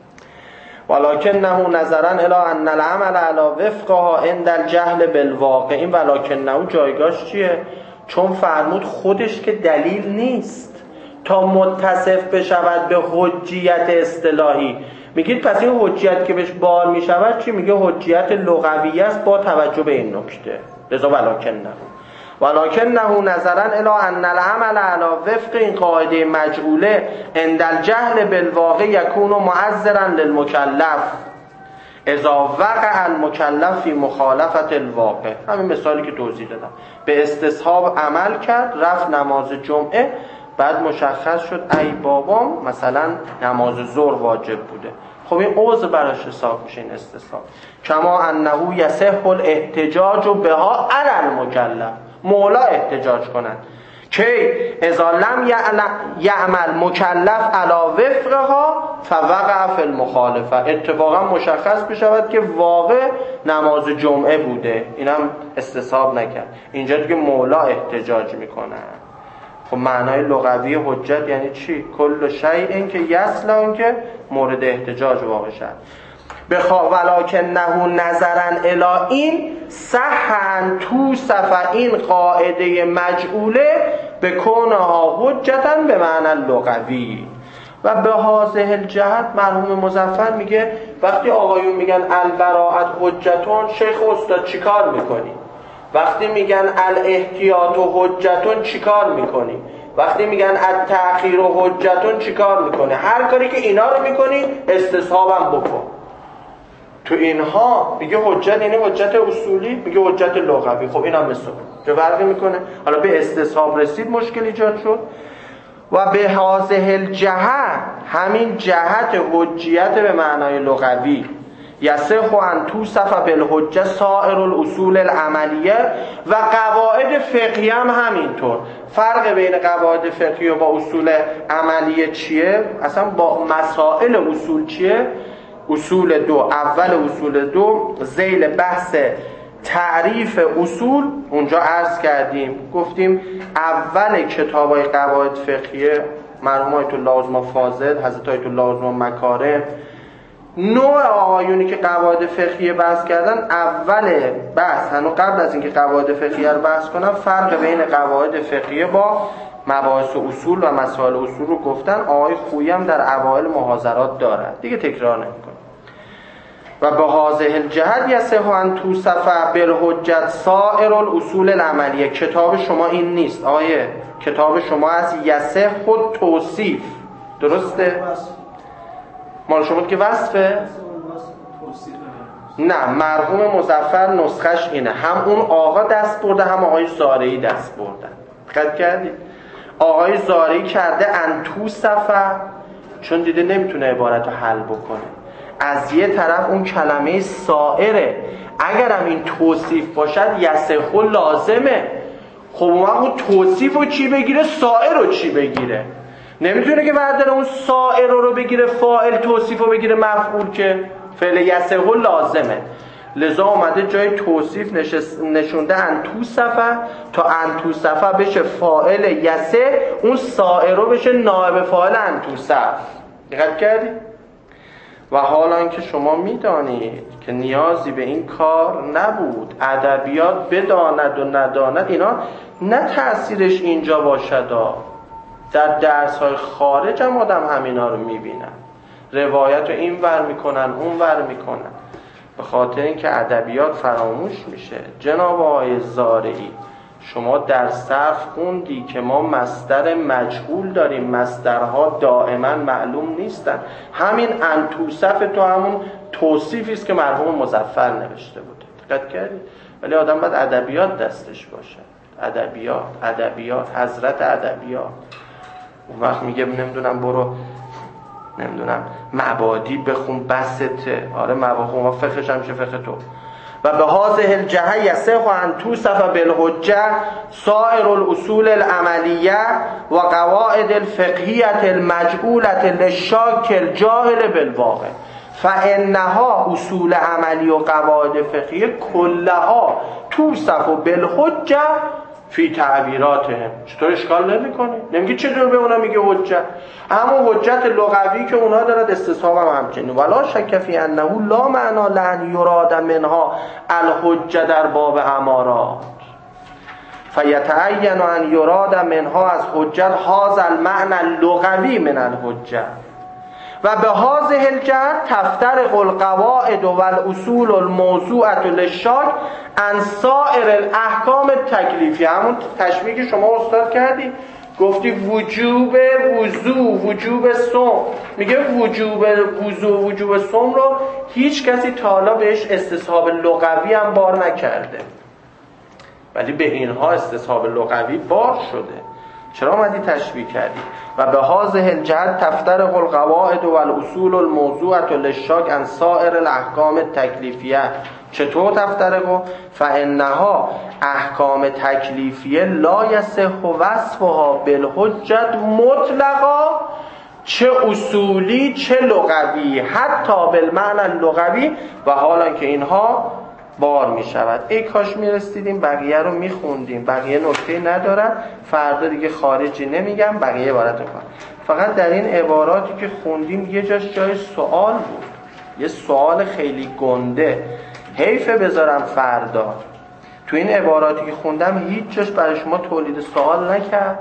ولکنه نظرا الی ان العمل علی وفقها عند الجهل بالواقع. این ولکنه جایگاهش چیه؟ چون فرمود خودش که دلیل نیست تا متصف بشود به حجیت اصطلاحی. میگید پس این حجیت که بهش بار میشود چی؟ میگه حجیت لغوی است با توجه به این نکته. لذا ولکنه نظرا الی ان العمل علی وفق این قاعده مجعوله عند الجهل بالواقع یکون معذرا للمکلف اذا وقع المکلف فی مخالفت الواقع. همین مثالی که توضیح دادم، به استصحاب عمل کرد، رفت نماز جمعه، بعد مشخص شد ای بابام مثلا نماز ظهر واجب بوده. خب این عذر براش حساب میشه این استصحاب. کما انه یصح الاحتجاج بها علی المکلف. مولا احتجاج کنند که اذا لم یعمل مکلف علی وفقها فوقع فی المخالفه. اتفاقا مشخص بشود که واقع نماز جمعه بوده، اینم استصحاب نکرد. اینجا دیگه مولا احتجاج میکنه. خب معنای لغوی حجت یعنی چی؟ کل شیء که یصلح که مورد احتجاج واقع شد. ولکنه نظرا الی این صح ان توصف این قاعده مجعوله بکونها حجتا به معنی لغوی. و به هذه الجهت مرحوم مظفر میگه وقتی آقایون میگن البراءت حجتون، شیخ استاد چیکار میکنی؟ وقتی میگن الاحتیاط حجتون چیکار میکنی؟ وقتی میگن التأخیر حجتون چیکار میکنی؟ هر کاری که اینا رو میکنی استصحابم بکن. تو اینها میگه حجت یعنی حجت اصولی، میگه حجت لغوی. خب اینا مثل چه فرقی میکنه؟ حالا به استصحاب رسید مشکل ایجاد شد. و به هذه الجهت، همین جهت حجیت به معنای لغوی، یصح ان توصف بالحجه سائر الاصول العملیه و قواعد فقهی هم همینطور. فرق بین قواعد فقهی و با اصول عملیه چیه؟ اصلا با مسائل اصول چیه؟ اصول دو، اول اصول دو ذیل بحث تعریف اصول اونجا عرض کردیم، گفتیم اول کتابای قواعد فقهیه مرحوم آیت الله عظما فاضل، حضرت آیت الله عظما مکارم، نوع آقایونی که قواعد فقهیه بحث کردن، اول بحث هنوز قبل از اینکه قواعد فقهیه رو بحث کنم فرق بین قواعد فقهیه با مباحث اصول و مسائل اصول رو گفتن. آقای خویی هم در اوایل محاضرات دارد، دیگه تکرار نمی‌کنم. و به هذه الجهت یصح ان توصف بالحجت سائر الاصول العملیه. کتاب شما این نیست آیه، کتاب شما از یصح خود توصیف، درسته؟ مال شما که وصفه؟ نه، مرحوم مظفر نسخش اینه، هم اون آقا دست برده هم آقای زارعی دست بردن. دقت کردید؟ آقای زاری کرده انتو صفه، چون دیده نمیتونه عبارت رو حل بکنه. از یه طرف اون کلمه سائره، اگرم این توصیف باشد یصح لازمه. خب اون توصیف رو چی بگیره؟ سائر رو چی بگیره؟ نمیتونه که برداره اون سائر رو بگیره فاعل، توصیف رو بگیره مفعول، که فعل یصح لازمه. لذا اومده جای توصیف نشونده انتو صفه، تا انتو صفه بشه فاعل یصح، اون سائر رو بشه نائب فاعل انتو صف. دقت کردید؟ و حالا که شما میدانید که نیازی به این کار نبود، ادبیات بداند و نداند اینا نه تأثیرش اینجا باشد. در درس‌های خارج هم آدم همینا رو میبینن، روایت رو این ور میکنن اون ور میکنن، به خاطر اینکه ادبیات فراموش میشه. جناب آقای زارعی، شما در صرف خوندی که ما مصدر مجهول داریم، مصدرها دائما معلوم نیستن. همین انتوصف تو همون توصیفی است که مرحوم مظفر نوشته بوده. دقت کردید؟ ولی آدم باید ادبیات دستش باشه. ادبیات حضرت ادبیات. اون وقت میگه نمیدونم برو نمیدونم مبادی بخون بسته. آره مبادی ما فقهش هم چه فقه تو. و به هذه الجهه یصح ان توصف بالحجه سائر الاصول العملیه و قواعد الفقهیه المجعوله للشاک الجاهل بالواقع، فانها اصول عملی و قواعد فقهیه کلها توصف بالحجه فی تعبیراتهم. چطور اشکال نمی‌کنه؟ نمیگه چطور به اونا میگه حجت، همون حجت لغوی که اونا دارد استصحاب هم همچنین. ولا شک فی انه لا معنا لن یراد منها الحجه در باب امارات، فیتعین ان یراد منها از حجت هذا المعنى اللغوی من الحجه و به هذه الجهت تفترق القواعد والاصول الموضوعه للشاک عن سائر الاحکام التکلیفیه. همون تشبیه که شما استاد کردی، گفتی وجوب وضو، وجوب صوم، میگه وجوب وضو، وجوب صوم رو هیچ کسی تا حالا بهش استصحاب لغوی هم بار نکرده، ولی به اینها استصحاب لغوی بار شده. چرا اومدی تشبیه کردی؟ و به هذه الجهت تفترق القواعد والاصول الموضوعه للشاک عن سائر الاحکام التکلیفیه. چطور تفترق؟ فانها احکام تکلیفیه لا یصح وصفها بالحجت مطلقا، چه اصولی چه لغوی، حتی بالمعنى اللغوی، و حالا که اینها بار می شود. ای کاش می رسیدیم بقیه رو می خوندیم. بقیه نکته ندارد، فردا دیگه خارجی نمیگم، بقیه عبارت رو کنم. فقط در این عباراتی که خوندیم یه جاش جای سوال بود، یه سوال خیلی گنده، حیفه بذارم فردا. تو این عباراتی که خوندم هیچ جاش برای شما تولید سوال نکرد.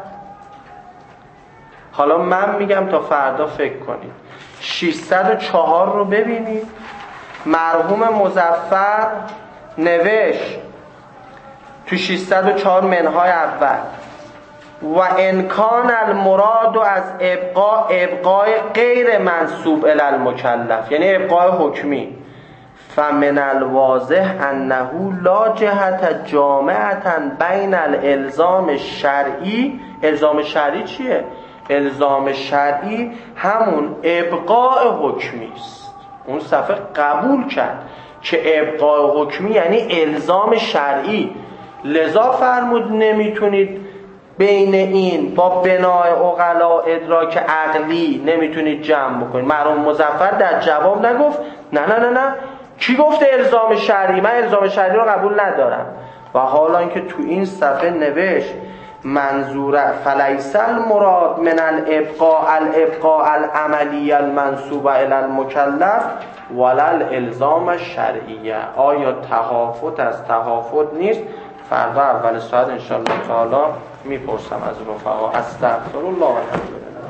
حالا من میگم تا فردا فکر کنید. 604 رو ببینید، مرحوم مظفر نوشت تو 604 منهای اول و انکان المراد از ابقای غیر منسوب الی المکلف، یعنی ابقای حکمی، فمن الواضح انه لا جهت جامعه بین الالزام الشرعی. الزام شرعی چیه؟ الزام شرعی همون ابقای حکمی است. اون صفحه قبول کرد که ابقای حکمی یعنی الزام شرعی، لذا فرمود نمیتونید بین این با بنای عقلا ادراک عقلی نمیتونید جمع بکنید. مرحوم مظفر در جواب نگفت نه کی گفته الزام شرعی؟ من الزام شرعی رو قبول ندارم. و حالا اینکه تو این صفحه نوشت منظور فلیس المراد من الابقاء العملی المنسوب الی المکلف ولا الالزام الشرعیه. آیا تهافت از تهافت نیست؟ فردا اول ساعت ان شاء الله تعالی میپرسم از رفقا. استغفر الله و الحمد لله.